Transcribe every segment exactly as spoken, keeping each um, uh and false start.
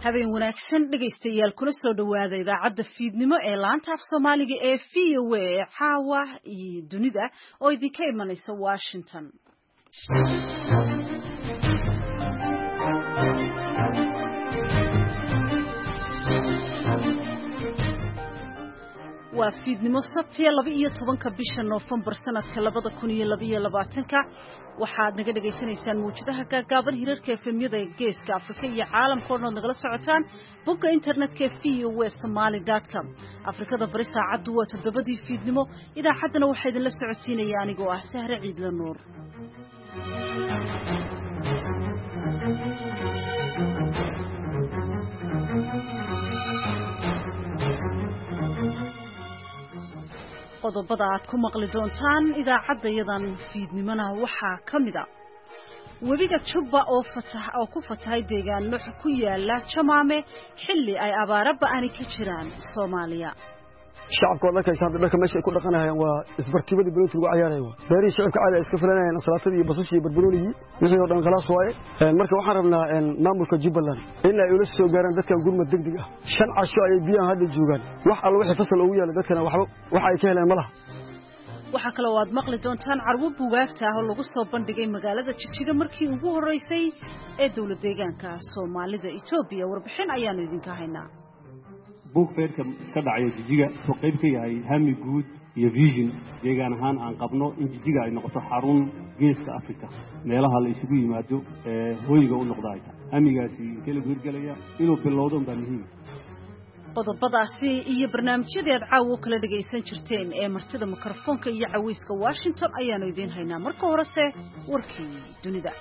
habeen wanaagsan dhageystayaal kula soo dhawaada idaacadda fiidnimo ee laanta af Soomaaliga ee V O A ee caawa iyo dunida oo idinka imanaysa Washington. waa fiidnimo sabti laba iyo tobanka bisha November sanadka labada kun iyo laba iyo labaatanka waxaad naga dhageysanaysaan muujadaha gaagaaban hirarka efemyada geeska Afrika iyo caalamka oo nagala socotaan bogga internetka v o a somali dot com. Afrikada bari saacadu waa toddobadii fiidnimo. idaacaddana waxaa idin la socodsiinaya anigoo ah Sahre Ciidla Nuur. qodobada aad ku maqli doontaan idaacaddayadan fiidnimona waxaa ka mid ah webiga Jubba oo fatax oo ku fatahay deegaano ku yaala Jamaame xilli ay abaaro ba'ani ka jiraan Soomaaliya. shacabkooda ka saabsan dharka meesha ay ku dhaqanayaan waa isbartibada bilood lagu ciyaarayo beeri shacabka caadi iska filanayaan salaatada iyo basasha iyo barbarooniga wixii oo dhan khalaas waaye marka waxaan rabnaa in maamulka Jubbaland in ay ula soo gaaraan dadka gurmad degdeg ah shan casho ay biyaha hadda joogaan wax alla wixii fasal ugu yaala dadkana waxba waxa ay ka helaan malaha. waxaa kale oo aad maqli doontaan carwo buugaagta ah oo lagu soo bandhigay magaalada Jigjiga markii ugu horeysay ee dawlad deegaanka Soomaalida Itoobiya. warbixin ayaanu idinka haynaa. buug feerka ka dhacay Jigjiga oo qayb ka yahay hami guud iyo vision deegaan ahaan aan qabno in Jigjiga ay noqoto xarun geeska Afrika meelaha la isugu yimaado ee hooyga u noqday hamigaasi kala guurgalaya inuu bilowdo baa muhiim. qodobadaasi iyo barnaamijyada aad caawa kala dhageysan jirteen ee martida mikrofoonka iyo caweyska Washington ayaanu idin haynaa. marka horese warkii dunida.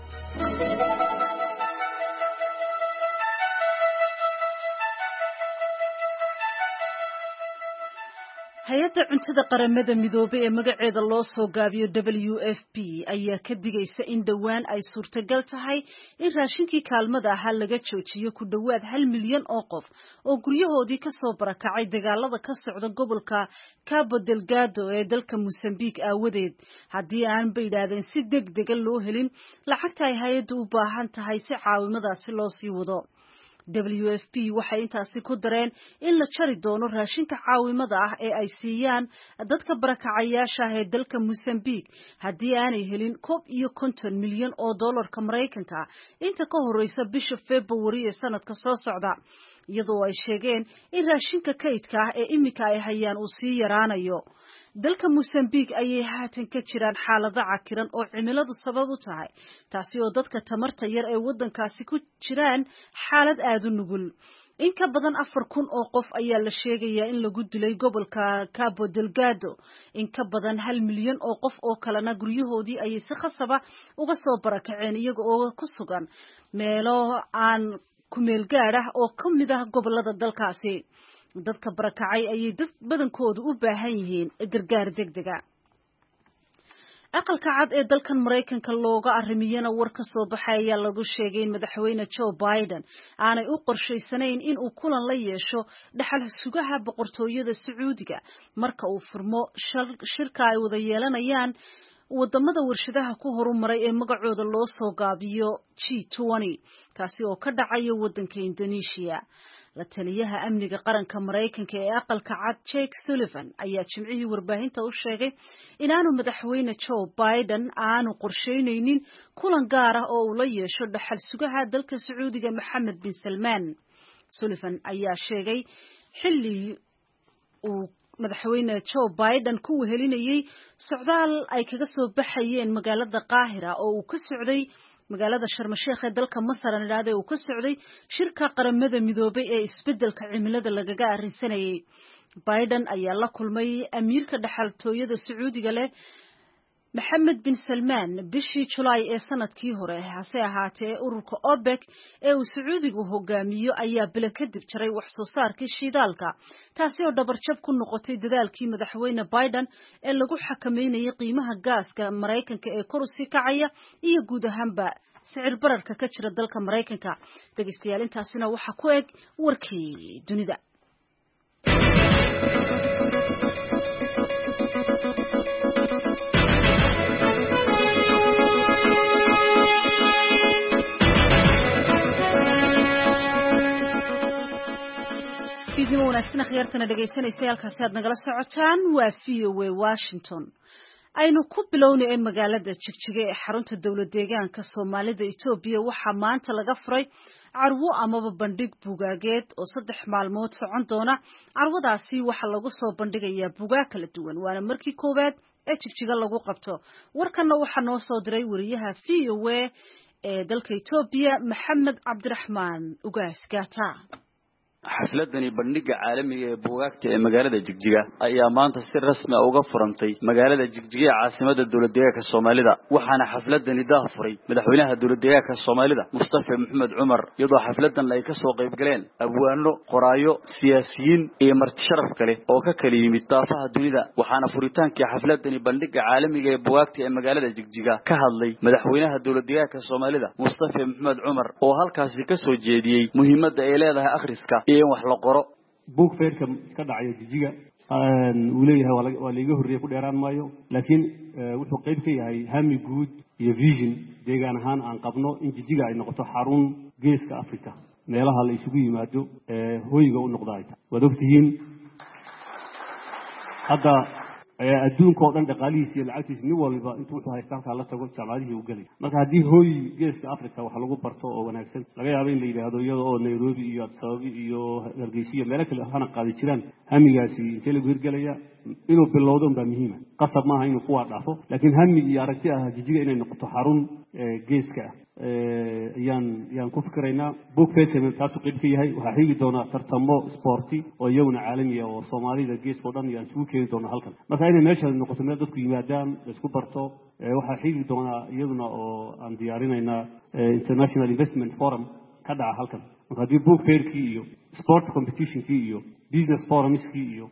hay'adda cuntada qaramada midoobay ee magaceeda loo soo gaabiyo W F P ayaa ka digaysa in dhawaan ay suurtagal tahay in raashinkii kaalmada ahaa laga joojiyo ku dhawaad hal milyan oo qof oo guryahoodii ka soo barakacay dagaalada ka socda gobolka Cabo Delgado ee dalka Mozambique aawadeed haddii aan bay yidhaahdeen si degdeg ah loo helin lacagta ay hay'addu u baahan tahay si caawimadaasi loo sii wado. W F P waxay intaasi ku dareen in la jari doono raashinka caawimada ah ee ay siiyaan dadka barakacayaasha ah ee dalka Mozambique haddii aanay helin koob iyo konton milyan oo dollarka Mareykanka inta ka horeysa bisha February ee sanadka soo socda, iyadoo ay sheegeen in raashinka kaydka ah ee imika ay hayaan uu sii yaraanayo. dalka Mozambique ayay haatan ka jiraan xaalado cakiran oo cimiladu sabab u tahay, taasi oo dadka tamarta yar ee wadankaasi ku jiraan xaalad aad u nugul. in ka badan afar kun oo qof ayaa la sheegayaa in lagu dilay gobolka Cabo Delgado. in ka badan hal milyan oo qof oo kalena guryahoodii ayay si khasaba uga soo barakaceen iyaga oo ku sugan meelo aan ku meel gaar ah oo ka mid ah gobolada dalkaasi. dadka barakacay ayay dad badankoodu u baahan yihiin gargaar degdeg ah. aqalka cad ee dalkan Mareykanka looga arrimiyana war ka soo baxay ayaa lagu sheegay in madaxweyne Joe Biden aanay u qorshaysanayn in uu kulan la yeesho dhaxal sugaha boqortooyada Sacuudiga marka uu furmo shirka ay wada yeelanayaan wadamada warshadaha ku horumaray ee magacooda loo soo gaabiyo G twenty kaasi oo ka dhacayo wadanka Indonesia. la taliyaha amniga qaranka Mareykanka ee aqalka cad Jake Sullivan ayaa jimcihii warbaahinta u sheegay in aanu madaxweyne Joe Biden aanu qorsheynaynin kulan gaar ah oo uu la yeesho dhaxal sugaha dalka Sacuudiga Mohammed bin Salman. Sullivan ayaa sheegay xilli uu madaxweyne Joe Biden ku wehelinayay socdaal ay kaga soo baxayeen magaalada Qaahira oo uu ka socday magaalada Sharm el-Sheikh ee dalka Masar anaade uu ka socday shirka qaramada midoobay ee isbedelka cimilada lagaga arrinsanayay. Biden ayaa la kulmay amiirka dhaxaltooyada Sacuudiga leh Mohammed bin Salman bishii July ee sanadkii hore. hase ahaatee ururka OPEC ee uu Sacuudigu hogaamiyo ayaa bila kadib jaray wax soo saarkii shidaalka, taasi oo dhabarjab ku noqotay dadaalkii madaxweyne Biden ee lagu xakameynayay qiimaha gaaska Mareykanka ee kor u sii kacaya iyo guud ahaanba sicir bararka ka jira dalka Mareykanka. dhageystayaal intaasina waxa ku eg warkii dunida. fiidnimo wanaagsan akhyaartana dhegaysanaysa halkaasi aad nagala socotaan waa V O A Washington aynu ku bilownay ee magaalada Jigjiga ee xarunta dawlad deegaanka Soomaalida Itoobiya waxaa maanta laga furay carwo amaba bandhig bugaageed oo saddex maalmood socon doona carwadaasi waxa lagu soo bandhigayaa bugaag kala duwan waana markii koowaad ee Jigjiga lagu qabto warkana waxa noo soo diray wariyaha V O A ee dalka Itoobiya Maxamed Cabdiraxmaan Ugaas Gaata xafladani bandhiga caalamiga ee buugaagta ee magaalada Jigjiga ayaa maanta si rasmi ah uga furantay magaalada Jigjiga ee caasimadda dawlad deegaanka Soomaalida waxaana xafladani daahfuray madaxweynaha dawlad deegaanka Soomaalida Mustafa Maxamed Cumar iyadoo xafladan ay ka soo qayb galeen abwaano qoraayo siyaasiyiin iyo marti sharaf kale oo ka kala yimid daafaha dunida waxaana furitaankii xafladani bandhiga caalamiga ee buugaagta ee magaalada Jigjiga ka hadlay madaxweynaha dawlad deegaanka Soomaalida Mustafa Maxamed Cumar oo halkaas ka soo jeediyay muhiimadda ay leedahay akhriska wax la qoro book fairka ka dhacay Jigjiga aan uu leeyahay waa la iga horreeyay ku dheeraan maayo laakiin wuxuu qayb ka yahay hami guud iyo vision deegaan ahaan aan qabno in Jigjiga ay noqoto xarun geeska Afrika meelaha la isugu yimaado ee hooyga u noqday wada ogtihiin hadda adduunka oo dhan dhaqaalihiisa iyo lacagtiisa nin walba intuu wuxuu haystaa halka la tago jaamacadihii uu galay marka haddii hooy geeska Afrika wax lagu barto oo wanaagsan laga yaabo in la yiraahdo iyadoo oo Nairobi iyo Addis Ababa iyo Hargeysa iyo meelo kale hana qaadi jiraan hamigaasi inta lagu hirgalaya inuu bilowdo baa muhiim ah qasab ma aha inuu ku dhaafo laakiin hami iyo aragti ah Jigjiga inay noqoto xarun geeska ee yaan yaan ku fikiraynaa book fairka taas uu qayb ka yahay waxa xigi doona tartamo sporti oo iyaguna caalami ah oo Soomaalida geeska oo dhan yaan isugu keeni doona halkan marka inay meesha noqoto meel dadku yimaadaan isku barto waxa xigi doona iyaduna oo aan diyaarinayna international investment forum ka dhaca halkan marka hadii book fairki iyo sport competitionki iyo business forumski iyo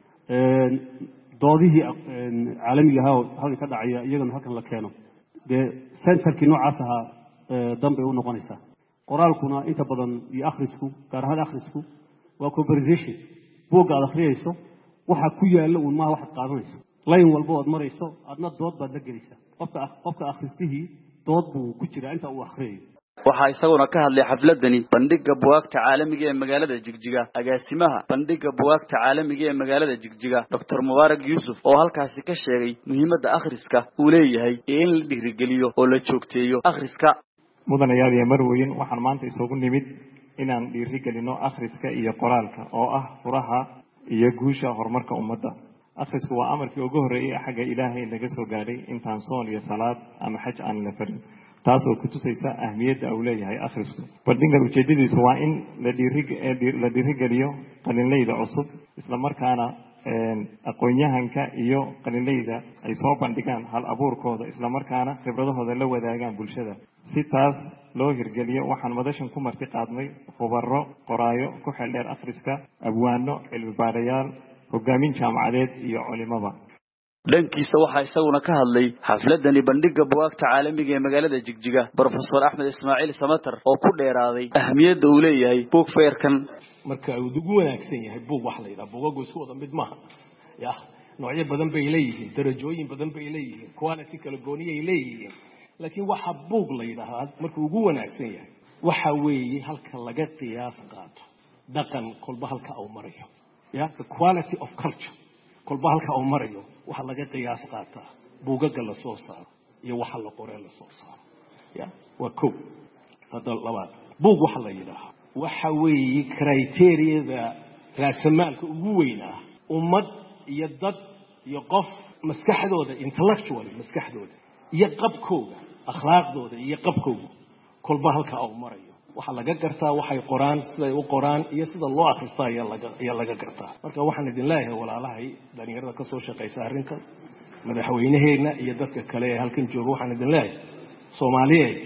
doodihii caalamiga ah halka ka dhacaya iyaguna halkan la keeno de centerki noocaas ah dambe u noqonaysa qoraalkuna inta badan iyo akhrisku gaar ahaan akhrisku waa conversation buuga aad akhriyayso waxa ku yaala uu ma wax qaadanayso line walba oo marayso adna dood baad la gelaysaa qofka qofka akhristihi dood buu ku jira inta uu akhriyo waxa isaguna ka hadlay xafladani bandhiga buugaagta caalamiga ee magaalada Jigjiga agaasimaha bandhiga buugaagta caalamiga ee magaalada Jigjiga Doctor Mubarak Yusuf oo halkaas ka sheegay muhiimadda akhriska uu leeyahay in la dhiirigeliyo oo la joogteeyo akhriska mudanayaal iyo marweyn waxaan maanta isugu nimid inaan dhiirigelino akhriska iyo qoraalka oo ah furaha iyo guusha horumarka ummadda akhrisku waa amarkii ugu horeeyay xagga Ilaahay laga soo gaaray intaan soon iyo salaad ama xaj aan la farin taas oo ku tusaysa ahmiyadda uu leeyahay akhrisku bandhiga ujeedadiisu waa in la dhiirig la dhiirigeliyo qalinleyda cusub isla markaana aqoonyahanka iyo qalinleyda ay soo bandhigaan hal abuurkooda isla markaana khibradahooda la wadaagaan bulshada si taas loo hirgeliyo waxaan madashan ku marti qaadnay khubaro qoraayo ku xeel dheer akhriska abwaano cilmi baarayaal hogaamin jaamacadeed iyo culimada dhankiisa waxa isaguna ka hadlay xafladani bandhiga buugaagta caalamiga ee magaalada Jigjiga Professor Ahmed Ismaaciil Samatar oo ku dheeraaday ahmiyadda uu leeyahay book fairkan marka uu ugu wanaagsan yahay book wax la yiraahdo buugagu isku wada mid maaha ya noocyo badan bay leeyihiin darajooyin badan bay leeyihiin quality kala gooni ay leeyihiin laakiin waxa book la yiraahdo marka ugu wanaagsan yahay waxa weeye halka laga qiyaas qaato dhaqan kolba halka uu marayo ya the quality of culture kolba halka uu marayo waxa laga qiyaas qaataa buugaga la soo saaro iyo waxa la qoray la soo saaro ya waa ko fadal labaad buug waxa la yiraahdo waxa weeye criteria-da raasamaalka ugu weynaa ummad iyo dad iyo qof maskaxdooda intellectual maskaxdooda iyo qabkooda akhlaaqdooda iyo qabkooda kolba halka uu marayo waxa laga gartaa waxay qoraan sida ay u qoraan iyo sida loo akhristo ayaa laga ayaa laga gartaa marka waxaan idin leeyahay walaalahay dhalinyarada ka soo shaqeysa arrinkan madaxweynaheena iyo dadka kale ee halkan jooga waxaan idin leeyahay Soomaaliyeed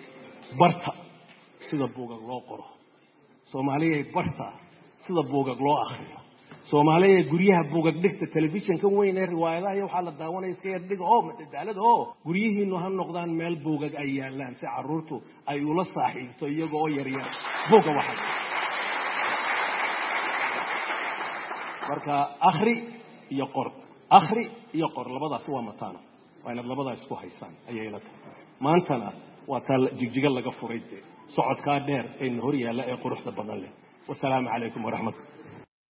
barta sida buugag loo qoro Soomaaliyeed barta sida buugag loo akhriyo Soomaaliyeed guryaha buugag dhigta television kan weyn ee riwaayadaha iyo waxa la daawanay iska yardhiga oo madadaalada oo guryihiinu ha noqdaan meel buugag ay yaalaan si caruurtu ay ula saaxiibto iyagoo yar yar buuga waxa marka akhri iyo qor akhri iyo qor labadaas waa mataano waa inaad labadaas isku haysaan ayay la tahay maantana waa tal Jigjiga laga furay socodka dheer ee hor yaala ee quruxda badan leh wassalaamu calaykum wa rahmatullahi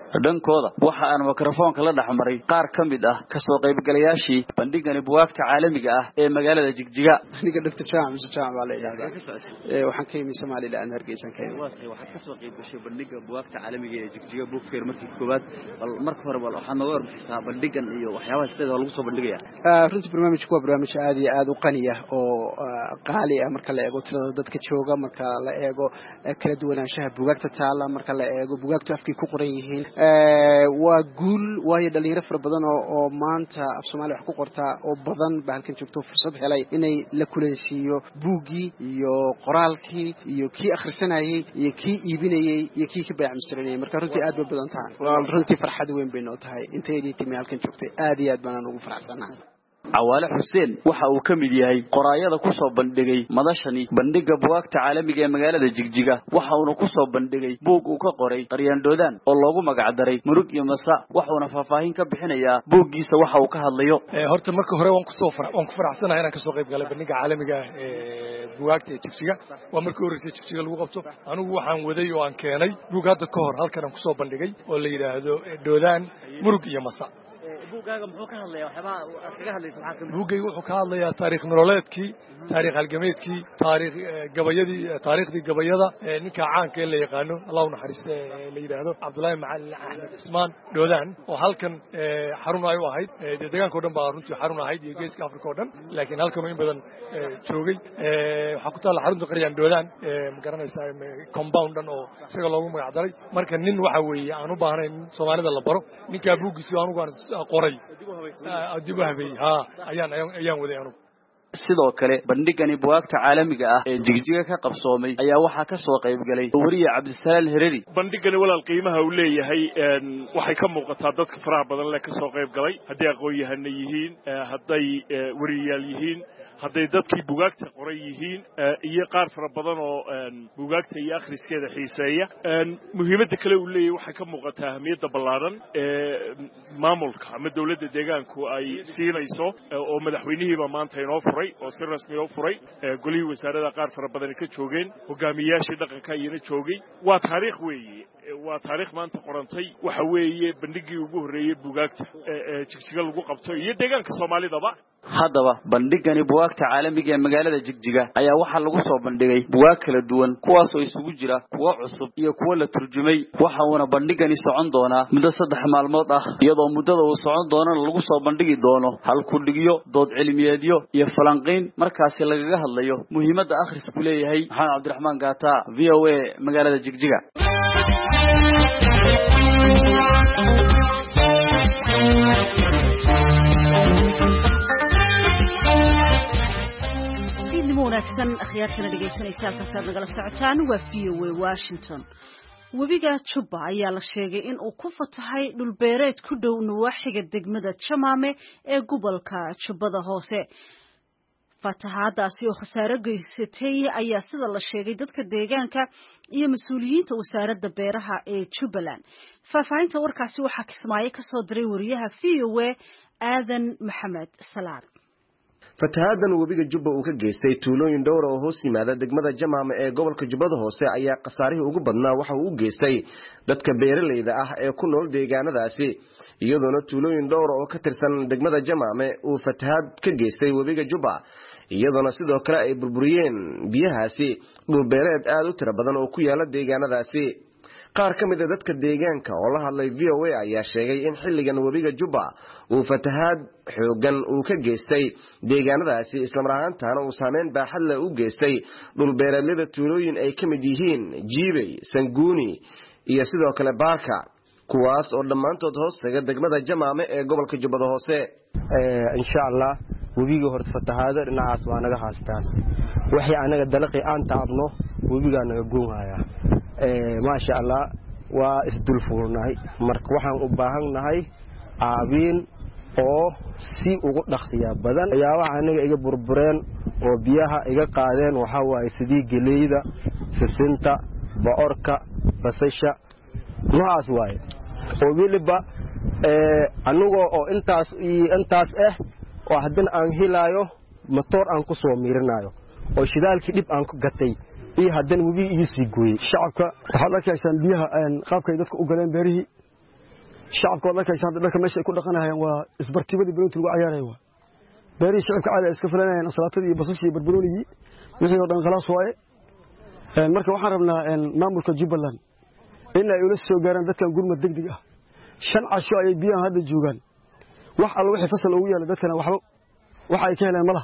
dhankooda waxa aan mikrofoonka la dhaxmaray qaar kamid ah ka soo qaybgalayaashii bandhigani buugaagta caalamiga ah ee magaalada Jigjiga aniga Doctor James James wala ilaahay ee waxaan ka yimid Soomaaliland Hargeysa ka yimid waxa ka soo qaybgashay bandhiga buugaagta caalamiga ee Jigjiga book fair markii koobaad bal marka hore bal waxaan nooga warbixisaa bandhigan iyo waxyaabaha sida lagu soo bandhigayaa ah runtii barnaamijku waa barnaamij aad iyo aad u qani ah oo qaali ah marka la eego tirada dadka jooga marka la eego kala duwanaanshaha buugaagta taala marka la eego buugaagta afkii ku qoran yihiin ee waa guul waayo dhalinyaro fara badan oo maanta af Soomaali wax ku qorta oo badan ba halkan joogto fursad helay inay la kulansiiyo buugi iyo qoraalkii iyo kii akhrisanayay iyo kii iibinayay iyo kii ka baac mushtarinayay marka runtii aad bay badan tahay waa runtii farxad weyn bay noo tahay inteedii timi halkan joogtay aad iyo aad baan ugu faraxsanahay Cawaale Xuseen waxa uu ka mid yahay qoraayada ku soo bandhigay madashani bandhiga buugaagta caalamiga ee magaalada Jigjiga waxa uu ku soo bandhigay buug uu ka qoray Qaryaandoodan oo loogu magac daray Murug iyo Masa waxa uu faahfaahin ka bixinayaa buugiisa waxa uu ka hadlayo ee horta marka hore waan ku soo farax waan ku faraxsanahay inaan ka soo qayb galay bandhiga caalamiga ee buugaagta ee Jigjiga waa markii hore Jigjiga lagu qabto anigu waxaan waday oo aan keenay buug hadda ka hor halkan aan ku soo bandhigay oo la yiraahdo Doodaan Murug iyo Masa buugaaga muxuu ka hadlayaa waxba kaga hadlaysa waxa kamid buugay wuxuu ka hadlayaa taariikh nololeedkii taariikh halgameedkii taariikh gabayadii taariikhdii gabayada ninka caanka ee la yaqaano Allah u naxariisto la yiraahdo Cabdullaahi Macallin Axmed Ismaan Doodaan oo halkan xarun ay u ahayd deegaanka oo dhan baa runtii xarun ahayd iyo geeska Afrika oo dhan laakiin halkan in badan joogay waxa ku taala xarunta Qaryaandoodan ma garanaysaa compound dhan oo isaga loogu magac daray marka nin waxa weeye aan u baahnayn Soomaalida la baro ninka buugiisa anigu aan qoray adigu habay ha ayaan ayaan waday anigu sidoo kale bandhigani buugaagta caalamiga ah ee Jigjiga ka qabsoomay ayaa waxa ka soo qayb galay wariye Cabdisalaam Hereri bandhigani walaal qiimaha uu leeyahay waxay ka muuqataa dadka faraha badan ee ka soo qayb galay hadii aqoon-yahan yihiin haday wariyaal yihiin hadday dadkii buugaagta qoray yihiin iyo qaar fara badan oo buugaagta iyo akhriskeeda xiiseeya muhiimadda kale uu leeyahay waxa ka muuqataa ahmiyadda ballaaran ee maamulka ama dawladda deegaanku ay siinayso oo madaxweynihiiba maanta inoo furay oo si rasmi ah u furay golihii wasaaradda qaar fara badan ka joogeen hogaamiyaashii dhaqanka iyana joogay waa taariikh weeye waa taariikh maanta qorantay waxa weeye bandhigii ugu horeeyay buugaagta ee Jigjiga lagu qabto iyo deegaanka Soomaalidaba haddaba bandhigani buugaagta caalamiga ee magaalada Jigjiga ayaa waxa lagu soo bandhigay buugaag kala duwan kuwaas oo isugu jira kuwa cusub iyo kuwa la turjumay waxa uu bandhigani socon doonaa muddo saddex maalmood ah iyadoo muddada uu socon doono lagu soo bandhigi doono hal ku dhigyo dood cilmiyeedyo iyo falanqeyn markaas lagaga hadlayo muhiimadda akhrisku leeyahay Maxamed Cabdiraxmaan Gaata V O A magaalada Jigjiga wanaagsan akhyaartana dhageysanaysa halkaas nagala socotaan waa V O A Washington webiga Juba ayaa la sheegay in uu ku fatahay dhul beereed ku dhow nawaaxiga degmada Jamaame ee gobolka Jubbada Hoose fatahaadaasi oo khasaare geysatay ayaa sida la sheegay dadka deegaanka iyo mas'uuliyiinta wasaaradda beeraha ee Jubbaland faafahinta warkaasi waxa Kismaayo ka soo diray wariyaha V O A Aadan Maxamed Salaad fatahadan webiga Juba uu ka geystay tuulooyin dhowr oo hoos yimaada degmada Jamaame ee gobolka Jubbada Hoose ayaa qasaarihii ugu badnaa waxa uu u geystay dadka beeraleyda ah ee ku nool deegaanadaasi iyadoona tuulooyin dhowr oo ka tirsan degmada Jamaame uu fatahaad ka geystay webiga Juba iyadoona sidoo kale ay burburiyeen biyahaasi dhul beereed aad u tiro badan oo ku yaala deegaanadaasi qaar ka mid ah dadka deegaanka oo la hadlay V O A ayaa sheegay in xilligan webiga Juba uu fatahaad xoogan uu ka geystay deegaanadaasi isla mar ahaantaana uu saameyn baaxad leh u geystay dhul beereedlada tuulooyin ay ka mid yihiin Jiibey, Sanguuni iyo sidoo kale Baarka kuwaas oo dhammaantood hoos taga degmada Jamaame ee gobolka Jubbada Hoose ee insha Allah webiga horta fatahaada dhinacaas waa naga haastaan waxay anaga dalaqi aan taabno webiga naga goonaya ee ma sha Allah waa isdul fuulnahay marka waxaan u baahanahay aabiin oo si ugu dhaqsiya badan ayaa waxa anaga iga burbureen oo biyaha iga qaadeen waxa waay sidii galeeyda sisinta boorka basasha waas waay oo wiliba ee aniga oo intaas intaas ah oo haddana aan helaayo motor aan ku soo miirinayo oo shidaalkii dib aan ku gatay iyo haddana webi ii sii gooyay shacabka waxaad arkaysan biyaha qaabkay dadku u galeen beerihii shacabka wada kaysan dadka meesha ay ku dhaqanayaan waa isbartibada bilood lagu ciyaarayo beeri shacabka caadi iska filanayaan salaatadii iyo basashii iyo barbaroonigii wixii oo dhan khalaas waaye een marka waxaan rabnaa een maamulka Jubbaland in ay ula soo gaaraan dadkan gurmad degdeg ah shan casho ay biyaha hadda joogan wax alla wixii fasal ugu yaala dadkana waxba waxa ay ka heleen malaha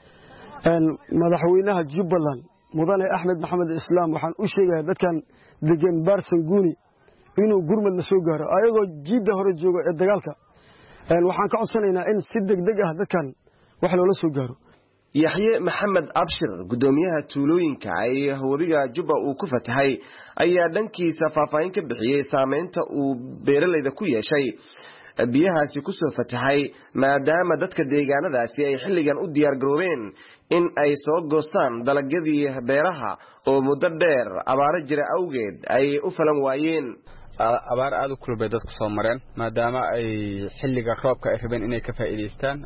een madaxweynaha Jubbaland mudane Axmed Maxamed Islaam waxaan u sheegayaa dadkan degan Baarsan Guuni inuu gurmad la soo gaaro ayagoo jiida hore jooga ee dagaalka een waxaan ka codsanaynaa in si degdeg ah dadkan wax loola soo gaaro yaxye maxamed abshir gudoomiyaha tuulooyinka ay webiga Jubba uu ku fatahay ayaa dhankiisa faahfaahin ka bixiyay saameynta uu beeralayda ku yeeshay biyahaasi ku soo fatahay maadaama dadka deegaanadaasi ay xilligan u diyaar garoobeen in ay soo goostaan dalagyadii beeraha oo muddo dheer abaaro jira awgeed ay u falan waayeen abaar aad u kulbay dadku soo mareen maadaama ay xilliga roobka ay rabeen inay ka faa'iideystaan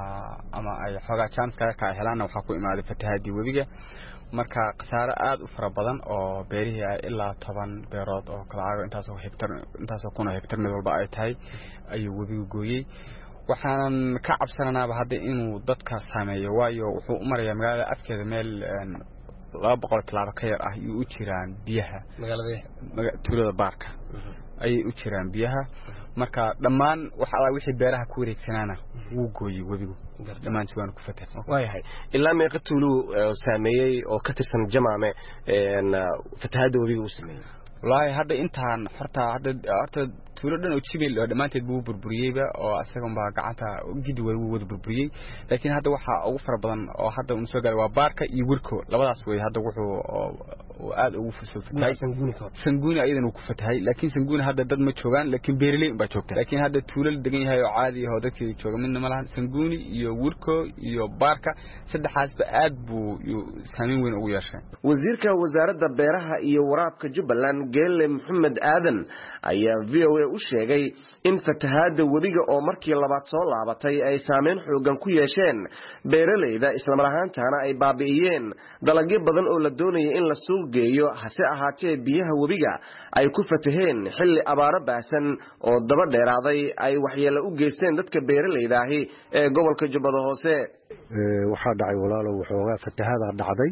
ama ay xogaa chance ka helaan waxa ku imaaday fatahaadii webiga marka qasaare aad u fara badan oo beerihii ay ilaa toban beerood oo kala caago intaas oo hektar intaas oo kuna hektar mid walba ay tahay ayuu webigu gooyay waxaan ka cabsanaanaaba hadda inuu dadka saameeyo waayo wuxuu u marayaa magaalada afkeeda meel laba boqol kilomitir ka yar ah ayuu u jiraan biyaha magaalada tuulada baarka ayay u jiraan biyaha marka dhammaan wax alla wixii beeraha ku wareegsanaana wuu gooyay webigu dhammaan si waan ku fatay waayahay ilaa meeqa tuulu saameeyay oo ka tirsan jamaame een fatahaada webiga uu sameeyay walahi hadda intaan horta hadda horta tuulo dhan oo jibel oo dhamaanteed buu burburiyayba oo asaga baa gacanta gidi way wada burburiyay laakiin hadda waxa ugu fara badan oo hadda uu soo gaaray waa baarka iyo wirko labadaas way hadda wuxuu aad ugu fatay sanguuni sanguuni ayadan uu ku fatahay laakiin sanguuni hadda dad ma joogan laakiin beerley baa joogta laakiin hadda tuulo degan yahay oo caadi ah oo dadkii jooga midna ma lahan sanguuni iyo wirko iyo baarka saddexaasba aad buu saameyn weyn ugu yeeshay wasiirka wasaaradda beeraha iyo waraabka Jubbaland Geelle Maxamed Aadan ayaa V O A u sheegay in fatahaada webiga oo markii labaad soo laabatay ay saameyn xoogan ku yeesheen beeralayda isla mar ahaantaana ay baabi'iyeen dalagyo badan oo la doonayay in la suuq geeyo hase ahaatee biyaha webiga ay ku fataheen xilli abaaro baasan oo daba dheeraaday ay waxyeello u geysteen dadka beeralayda ahi ee gobolka Jubbada Hoose waxaa dhacay walaalo waxoogaa fatahaada dhacday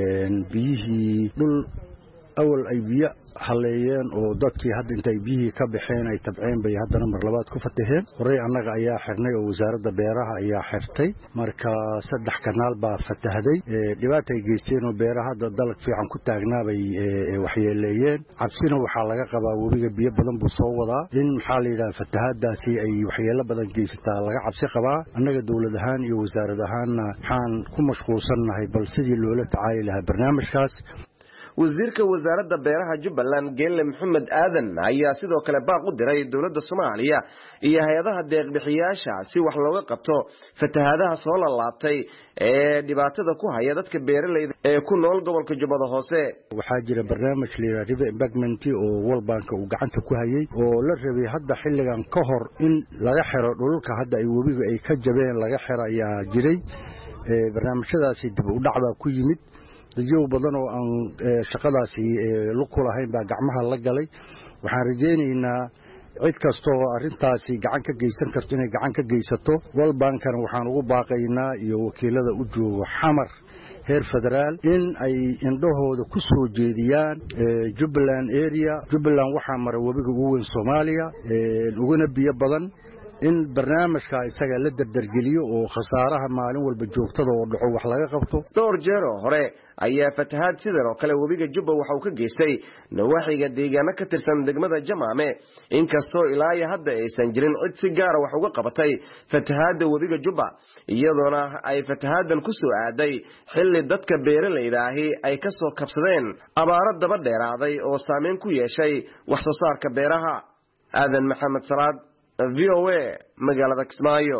biyihii dhul awal ay biyo haleeyeen oo dadkii hadda intay biyihii ka baxeen ay tabceen bay haddana mar labaad ku fataheen horey annaga ayaa xirnay oo wasaaradda beeraha ayaa xirtay marka saddex kanaal baa fatahday dhibaato ay geysteen oo beeraha hadda dalag fiican ku taagnaa bay waxyeeleeyeen cabsina waxaa laga qabaa webiga biyo badan buu soo wadaa in maxaa la yidhaha fatahaadaasi ay waxyeelo badan geysataa laga cabsi qabaa annaga dowlad ahaan iyo wasaarad ahaanna waxaan ku mashquulsannahay bal sidii loola tacaali lahaa barnaamijkaas wasiirka wasaaradda beeraha Jubbaland Geelle Maxamed Aadan ayaa sidoo kale baaq u diray dawladda Soomaaliya iyo hay'adaha deeq-bixiyaasha si wax looga qabto fatahaadaha soo laabtay ee dhibaatada ku haya dadka beeralayda ee ku nool gobolka Jubbada Hoose waxaa jira barnaamij la river embankment oo World Bank uu gacanta ku hayay oo la rabay hadda xilligan ka hor in laga xiro dhulka hadda ay webiga ay ka jabeen laga xiro ayaa jiray ee barnaamijyadaasi dib u dhac baa ku yimid dadyo badan oo aan shaqadaasi lug ku lahayn baa gacmaha la galay waxaan rajaynaynaa cid kasto oo arintaasi gacan ka geysan karto inay gacan ka geysato World Bank-kana waxaan ugu baaqaynaa iyo wakiilada u jooga xamar heer federaal in ay indhahooda ku soo jeediyaan Jubbaland area Jubbaland waxaa mara webiga ugu weyn Soomaaliya uguna biyo badan in barnaamijka isaga la dardargeliyo oo khasaaraha maalin walba joogtada oo dhaco wax laga qabto dhowr jeer hore ayaa fatahaad sidoo kale webiga Jubba waxa uu ka geystay nawaaxiga deegaano ka tirsan degmada Jamaame inkastoo ilaa iyo hadda aysan jirin cid si gaar ah wax uga qabatay fatahaada webiga Jubba iyadoona ay fatahaadan ku soo aaday xilli dadka beeralayda ahi ay ka soo kabsadeen abaaro daba dheeraaday oo saameyn ku yeeshay wax soo saarka beeraha aadan maxamed salaad V O A magaalada Kismaayo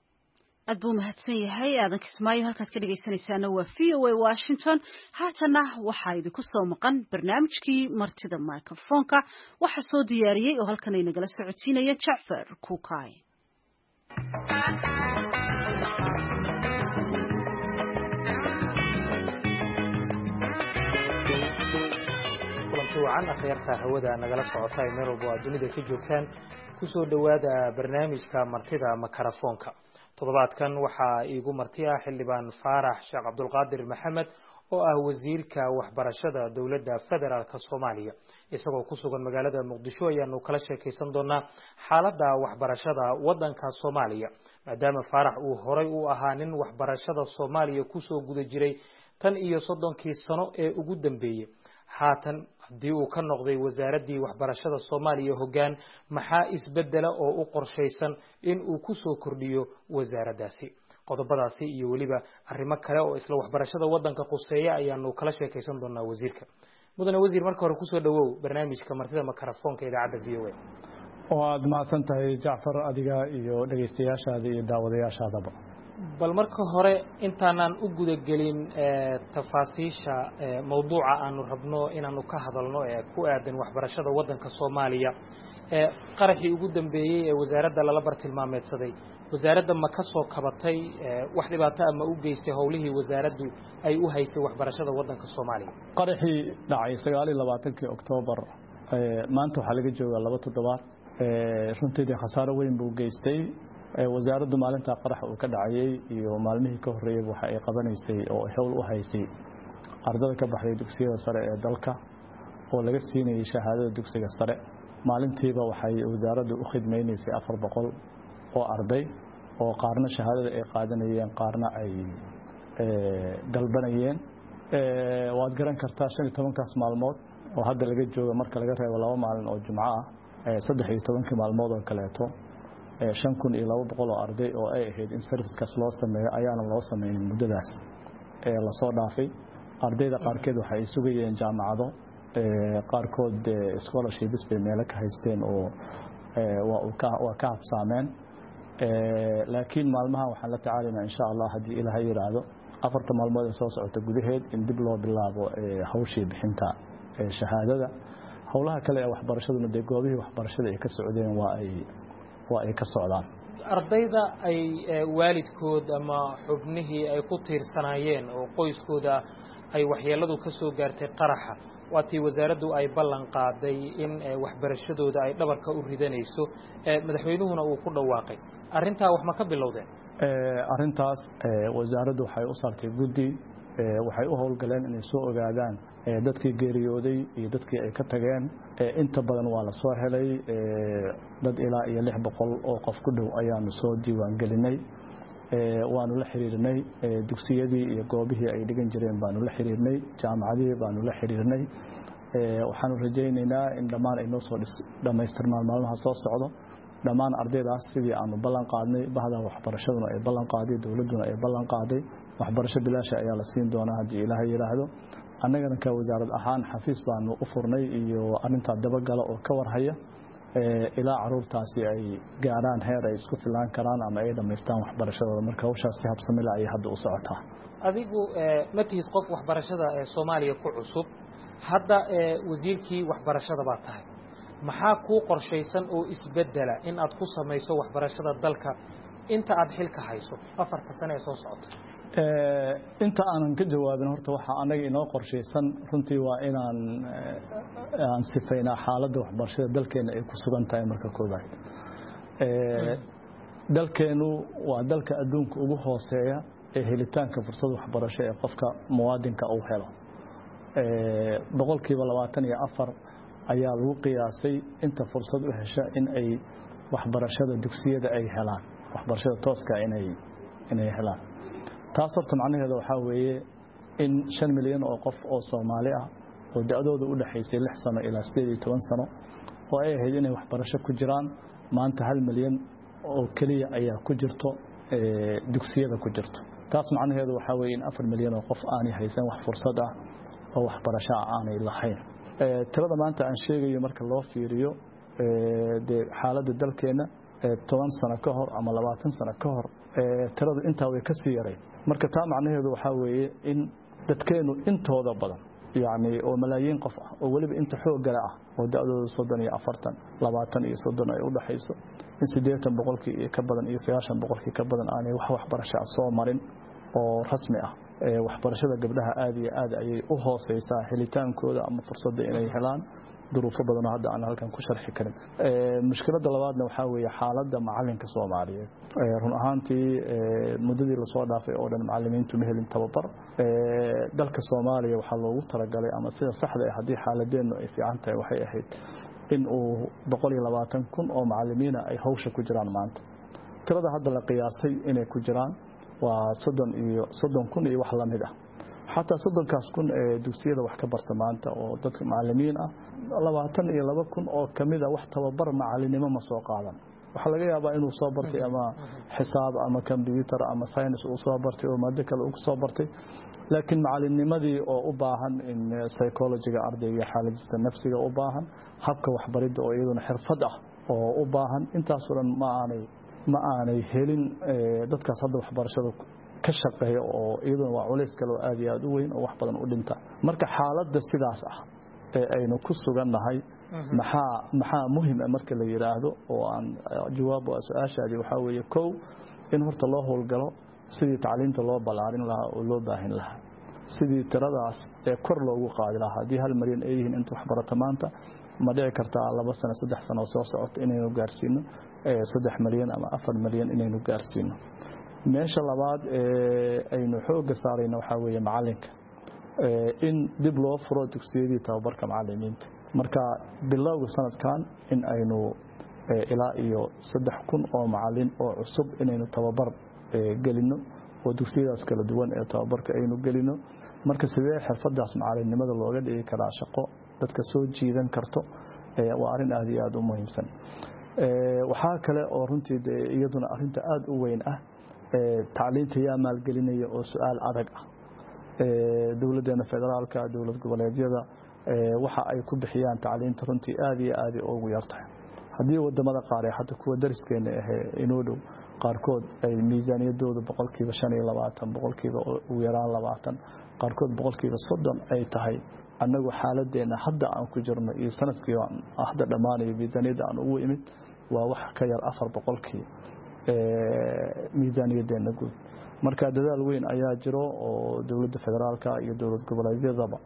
aad buu mahadsan yahay aadan Kismaayo halkaad ka dhageysanaysaana waa V O A Washington haatana waxaa idinku soo maqan barnaamijkii martida microphone-ka waxa soo diyaariyay oo halkan ay nagala socodsiinaya Jacfar Kuukay wacan akhyaarta hawada nagala socota ee meel walba oo dunida ka joogtaan ku soo dhawaada barnaamijka martida makarafoonka toddobaadkan waxaa iigu marti ah xildhibaan Faarax Sheekh Cabdulqaadir Maxamed oo ah wasiirka waxbarashada dawladda federaalka Soomaaliya isagoo ku sugan magaalada Muqdisho ayaanu kala sheekaysan doonaa xaaladda waxbarashada wadanka Soomaaliya maadaama Faarax uu horay u ahaa nin waxbarashada Soomaaliya ku soo guda jiray tan iyo soddonkii sano ee ugu dambeeyay haatan hadii uu ka noqday wasaaradii waxbarashada Soomaaliya hoggaan maxaa isbedela oo u qorshaysan in uu ku soo kordhiyo wasaaraddaasi qodobadaasi iyo waliba arrimo kale oo isla waxbarashada wadanka quseeya ayaanu kala sheekaysan doonaa wasiirka mudane wasiir marka hore ku soo dhawow barnaamijka martida makarafoonka idaacadda V O A waad mahadsan tahay Jacfar adiga iyo dhageystayaashaada iyo daawadayaashaadaba bal marka hore intaanan u guda gelin tafaasiisha mawduuca aanu rabno inaanu ka hadalno ee ku aadan waxbarashada wadanka Soomaaliya ee qaraxii ugu dambeeyay ee wasaaradda lala bartilmaameedsaday wasaaradda ma ka soo kabatay wax dhibaato ama u geystay howlihii wasaaraddu ay u haysay waxbarashada wadanka Soomaaliya qaraxii dhacay sagaal iyo labaatankii Oktoobar maanta waxa laga joogaa laba toddobaad runtii khasaaro weyn buu geystay wasaaraddu maalinta qarax uu ka dhacayay iyo maalmihii ka horeeyay waxa ay qabanaysay oo hawl u haysay ardayda ka baxday dugsiyada sare ee dalka oo laga siinayay shahaadada dugsiga sare maalintiiba waxay wasaaraddu u khidmaynaysay afar boqol oo arday oo qaarna shahaadada ay qaadanayeen qaarna ay dalbanayeen waad garan kartaa shan iyo toban kaas maalmood oo hadda laga joogo marka laga reebo laba maalin oo jumco ah saddex iyo toban maalmood oo kaleeto shan kun iyo laba boqol oo arday oo ay ahayd in servicekaas loo sameeyo ayaana loo sameeyay muddadaas ee la soo dhaafay ardayda qaarkeed waxa ay sugayeen jaamacado qaarkood scholarships bay meel ka haysteen oo waa ka waa ka habsaameen laakiin maalmaha waxaan la tacaalaynaa insha Allah hadii Ilaahay yiraahdo afarta maalmood ee soo socota gudaheed in dib loo bilaabo hawshii bixinta shahaadada howlaha kale ee waxbarashadu de goobihii waxbarashada ay ka socdeen waa ay waa ay ka socdaan ardayda ay waalidkood ama xubnihii ay ku tiirsanayeen oo qoyskooda ay waxyeeladu ka soo gaartay qaraxa waatii wasaaraddu ay ballan qaaday in waxbarashadooda ay dhabarka u ridanayso madaxweynuhuna uu ku dhawaaqay arintaa wax ma ka bilowdeen arintaas wasaaraddu waxay u saartay guddi waxay u howlgaleen inay soo ogaadaan dadkii geeriyooday iyo dadkii ay ka tageen inta badan waa la soo helay dad ilaa iyo lix boqol oo qof ku dhow ayaanu soo diiwaan gelinay waanu la xiriirnay dugsiyadii iyo goobihii ay dhigan jireen baanu la xiriirnay jaamacadihii baanu la xiriirnay waxaanu rajaynaynaa in dhammaan ay noo soo dhammaystirmaan maalmaha soo socdo dhammaan ardaydaas sidii aanu ballan qaadnay bahda waxbarashaduna ay ballan qaaday dawladduna ay ballan qaaday waxbarasho bilaasha ayaa la siin doonaa haddii Ilaahay yiraahdo annagana ka wasaarad ahaan xafiis baanu u furnay iyo arinta dabagala oo ka warhaya ilaa caruurtaasi ay gaaraan heer ay isku filaan karaan ama ay dhameystaan waxbarashadooda marka hawshaas si habsami leh ay hadda u socotaa adigu ma tihid qof waxbarashada ee Soomaaliya ku cusub hadda wasiirkii waxbarashada baa tahay maxaa ku qorshaysan oo isbedela in aad ku samayso waxbarashada dalka inta aad xilka hayso afarta sano ee soo socota inta aanan ka jawaabin horta waxa anaga inoo qorshaysan runtii waa inaan aan sifaynaa xaaladda waxbarashada dalkeena ay ku sugan tahay marka koobaad dalkeenu waa dalka adduunka ugu hooseeya ee helitaanka fursad waxbarasho ee qofka muwaadinka uu helo boqolkiiba labaatan iyo afar ayaa lagu qiyaasay inta fursad u hesha in ay waxbarashada dugsiyada ay helaan waxbarashada tooska inay inay helaan taas horta macnaheedu waxa weeye in shan milyan oo qof oo Soomaali ah oo da'doodu u dhaxaysay lix sano ilaa siddeed iyo toban sano oo ay ahayd inay waxbarasho ku jiraan maanta hal milyan oo kaliya ayaa ku jirto dugsiyada ku jirto taas macnaheedu waxa weeye in afar milyan oo qof aanay haysan wax fursad ah oo waxbarasho aanay lahayn tirada maanta aan sheegayo marka loo fiiriyo de xaaladda dalkeena toban sano ka hor ama labaatan sano ka hor tiradu intaa way ka sii yaray marka taa macnaheedu waxa weeye in dadkeenu intooda badan يعني oo malaayiin qof ah oo waliba inta xoog gala ah oo da'doodu soddon iyo afartan labaatan iyo soddon ay u dhaxayso in siddeetan boqolkii ka badan iyo sagaashan boqolkii ka badan aanay wax waxbarasho soo marin oo rasmi ah waxbarashada gabdhaha aad iyo aad ayay u hooseysaa helitaankooda ama fursadda inay helaan duruufo badan oo hadda aan halkan ku sharxi karin mushkiladda labaadna waxaa weeye xaaladda macalinka Soomaaliyeed run ahaantii muddadii la soo dhaafay oo dhan macallimiintu ma helin tababar dalka Soomaaliya waxaa loogu talagalay ama sida saxda ah haddii xaaladeenu ay fiican tahay waxay ahayd in uu boqol iyo labaatan kun oo macallimiina ay hawsha ku jiraan maanta tirada hadda la qiyaasay inay ku jiraan waa soddon iyo soddon kun iyo wax la mid ah xataa soddonkaas kun ee dugsiyada wax ka barta maanta oo dadka macallimiin ah labaatan iyo laba kun oo kamid ah wax tababar macallinimo ma soo qaadan waxa laga yaabaa inuu soo bartay ama xisaab ama computer ama science uu soo bartay oo maado kale uu soo bartay laakiin macallinimadii oo u baahan in psychology-ga ardayga xaaladiisa nafsiga u baahan habka waxbaridda oo iyaduna xirfad ah oo u baahan intaas oo dhan ma aanay ma aanay helin dadkaas hadda waxbarashada ka shaqeeya oo iyaduna waa culays kale oo aad iyo aad u weyn oo wax badan u dhinta marka xaaladda sidaas ah ee aynu ku sugannahay maxaa maxaa muhiim ah marka la yiraahdo oo aan jawaab oo su'aashaadi waxa weeye kow in horta loo howlgalo sidii tacliinta loo balaarin lahaa oo loo baahin lahaa sidii tiradaas ee kor loogu qaadi lahaa haddii hal milyan ay yihiin inta waxbarata maanta ma dhici kartaa laba sano saddex sano soo socota inaynu gaarsiino saddex milyan ama afar milyan inaynu gaarsiino meesha labaad ee aynu xooga saarayna waxa weeye macalinka in dib loo furo dugsiyadii tababarka macallimiinta marka bilowga sanadkan in aynu ilaa iyo saddex kun oo macallin oo cusub inaynu tababar gelino oo dugsiyadaas kala duwan ee tababarka aynu gelino marka sidee xirfadaas macallinimada looga dhigi karaa shaqo dadka soo jiidan karto waa arrin aad iyo aad u muhiimsan waxaa kale oo runtii iyaduna arrinta aad u weyn ah tacliinta yaa maalgelinaya oo su'aal adag ah dowladdeena federaalka dowlad goboleedyada waxa ay ku bixiyaan tacliinta runtii aad iyo aad ugu yartahay haddii wadamada qaar ee hadda kuwa dariskeena ah inoo dhow qaarkood ay miisaaniyadooda boqolkiiba shan iyo labaatan boqolkiiba ugu yaraan labaatan qaarkood boqolkiiba soddon ay tahay annagu xaaladeena hadda aan ku jirno iyo sanadkii hadda dhammaanayo miisaaniyadda aan ugu imid waa wax ka yar afar boqolkii miisaaniyadeena guud marka dadaal weyn ayaa jiro oo dowladda federaalka iyo dowlad goboleedyadaba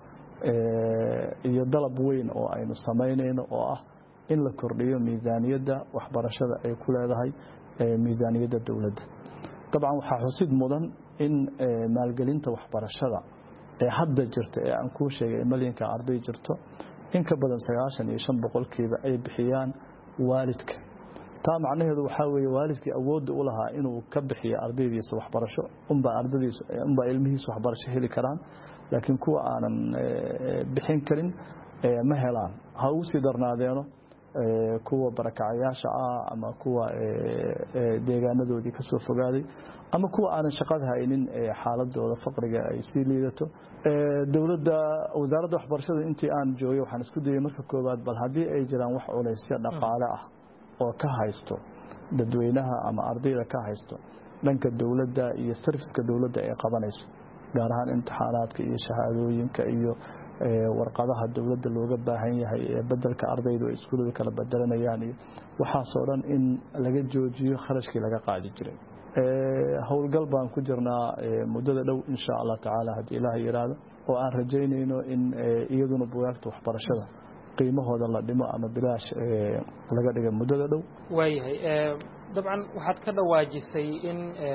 iyo dalab weyn oo aynu samaynayno oo ah in la kordhiyo miisaaniyadda waxbarashada ay ku leedahay miisaaniyadda dowladda dabcan waxaa xusid mudan in maalgelinta waxbarashada ee hadda jirta ee aan kuu sheegay malyanka arday jirto in ka badan sagaashan iyo shan boqolkiiba ay bixiyaan waalidka taa macnaheedu waxaa weeye waalidkii awoodda u lahaa inuu ka bixiyo ardaydiisa waxbarasho unbaa ardaydiisa unbaa ilmihiisa waxbarasho heli karaan laakiin kuwa aanan bixin karin ma helaan ha ugu sii darnaadeeno kuwa barakacayaasha ah ama kuwa deegaanadoodii ka soo fogaaday ama kuwa aanan shaqada haynin xaaladooda faqriga ay sii liidato dowladda wasaaradda waxbarashada intii aan joogay waxaan isku dayay marka koowaad bal haddii ay jiraan wax culaysyo dhaqaale ah oo ka haysto dadweynaha ama ardayda ka haysto dhanka dowladda iyo serviska dowladda ay qabanayso gaar ahaan imtixaanaadka iyo shahaadooyinka iyo warqadaha dowladda looga baahan yahay ee bedelka ardaydu ay iskuulada kala bedelanayaan iyo waxaasoo dhan in laga joojiyo kharashkii laga qaadi jiray howlgal baan ku jirnaa muddada dhow insha allah tacaala haddii ilaah yiraahdo oo aan rajaynayno in iyaduna buugaagta waxbarashada qiimahooda la dhimo ama bilaash laga dhiga muddada dhow waayahay dabcan waxaad ka dhawaajisay in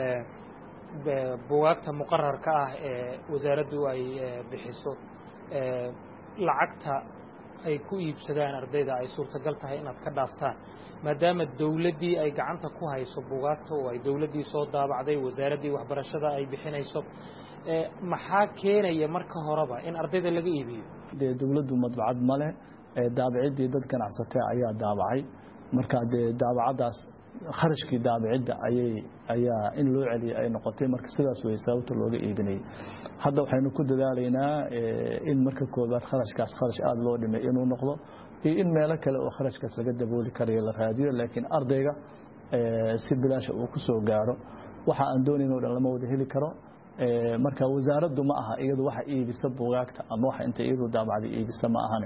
buugaagta muqararka ah ee wasaaraddu ay bixiso lacagta ay ku iibsadaan ardayda ay suurtagal tahay inaad ka dhaaftaan maadaama dawladdii ay gacanta ku hayso buugaagta oo ay dawladdii soo daabacday wasaaraddii waxbarashada ay bixinayso maxaa keenaya marka horeba in ardayda laga iibiyo dee dawladdu madbacad male daabaciddii dad ganacsatay ayaa daabacay marka dee daabacadaas kharashkii daabacidda ayay ayaa in loo celiyay ay noqotay marka sidaas way sababta looga iibinayay hadda waxaynu ku dadaalaynaa in marka koobaad kharashkaas kharash aad loo dhimay inuu noqdo iyo in meelo kale oo kharashkaas laga dabooli karayo la raadiyo laakiin ardayga si bilaash uu ku soo gaaro waxa aan doonayno dhan lama wada heli karo marka wasaaraddu ma aha iyadu waxa iibisa buugaagta ama waxa inta iyadu daabacday iibisa ma ahane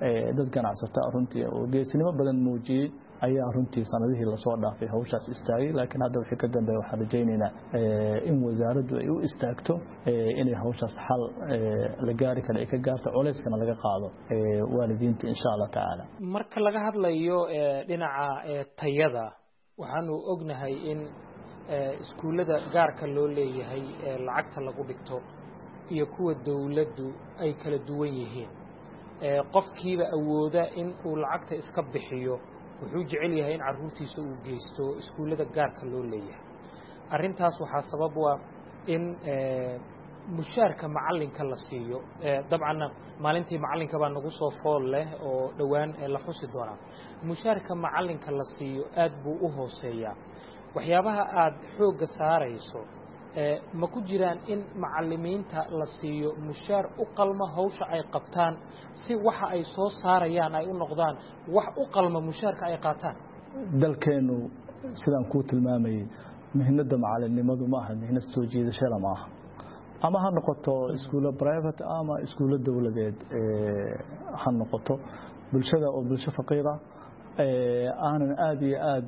dad ganacsato runtii oo geesinimo badan muujiyay ayaa runtii sanadihii la soo dhaafay hawshaas istaagay laakiin hadda wixii ka dambeeyay waxaan rajaynaynaa in wasaaraddu ay u istaagto inay hawshaas xal la gaari karo ay ka gaarto culeyskana laga qaado waalidiinta insha Allah taala marka laga hadlayo dhinaca tayada waxaanu ognahay in iskuulada gaarka loo leeyahay lacagta lagu dhigto iyo kuwa dawladdu ay kala duwan yihiin qofkiiba awooda in uu lacagta iska bixiyo wuxuu jecel yahay in caruurtiisa uu geysto iskuulada gaarka loo leeyahay arintaas waxaa sabab u ah in mushaarka macalinka la siiyo dabcan maalintii macalinka baa nagu soo fool leh oo dhawaan la xusi doona mushaarka macalinka la siiyo aad buu u hooseeyaa waxyaabaha aad xooga saarayso ma ku jiraan in macallimiinta la siiyo mushaar u qalma hawsha ay qabtaan si waxa ay soo saarayaan ay u noqdaan wax u qalma mushaarka ay qaataan dalkeenu sidaan ku tilmaamay mihnada macallinimadu ma aha mihnad soo jiidasho lama aha ama ha noqoto iskuulo private ama iskuulo dawladeed ha noqoto bulshada oo bulsho faqiira aanan aad iyo aad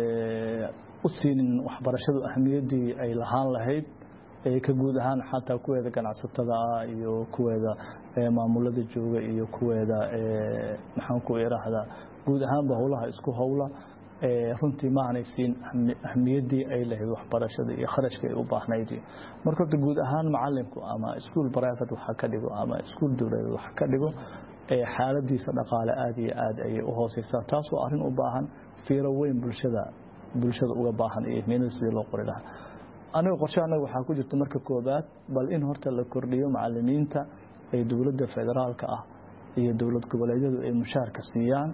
u siinin waxbarashadu ahmiyadii ay lahaan lahayd ee ka guud ahaan xataa kuweeda ganacsatada iyo kuweeda maamulada jooga iyo kuweeda maxaan ku iraahdaa guud ahaan howlaha isku howla runtii ma aanay siin ahmiyadii ay lahayd waxbarashada iyo kharashka ay u baahnayd marka guud ahaan macalinku ama iskuul private waxa ka dhigo ama iskuul dawladeed waxa ka dhigo xaaladiisa dhaqaale aad iyo aad ay u hooseysaa taas waa arrin u baahan fiiro weyn bulshada bulshada uga baahan iyo meelo sidii loo qori lahaa aniga qorshaanaga waxaa ku jirta marka koobaad bal in horta la kordhiyo macallimiinta ee dawladda federaalka ah iyo dawlad goboleedyadu ay mushaarka siiyaan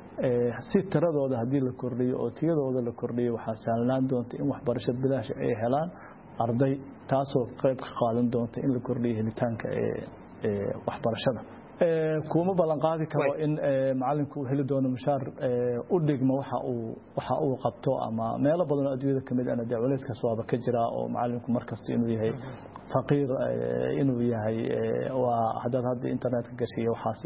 si tiradooda haddii la kordhiyo oo tiyadooda la kordhiyo waxaa sahlanaan doonta in waxbarasho bilaash ay helaan arday taasoo qayb ka qaadan doonta in la kordhiyo helitaanka ee waxbarashada kuma balan qaadi karo in macallinku uu heli doono mushaar u dhigmo waxa uu waxa uu qabto ama meelo badan oo adduunyada kamid ah dawladka sooba ka jira oo macallinku markasta inuu yahay faqiir inuu yahay waa hadda hadda internetka gashiyo waxaas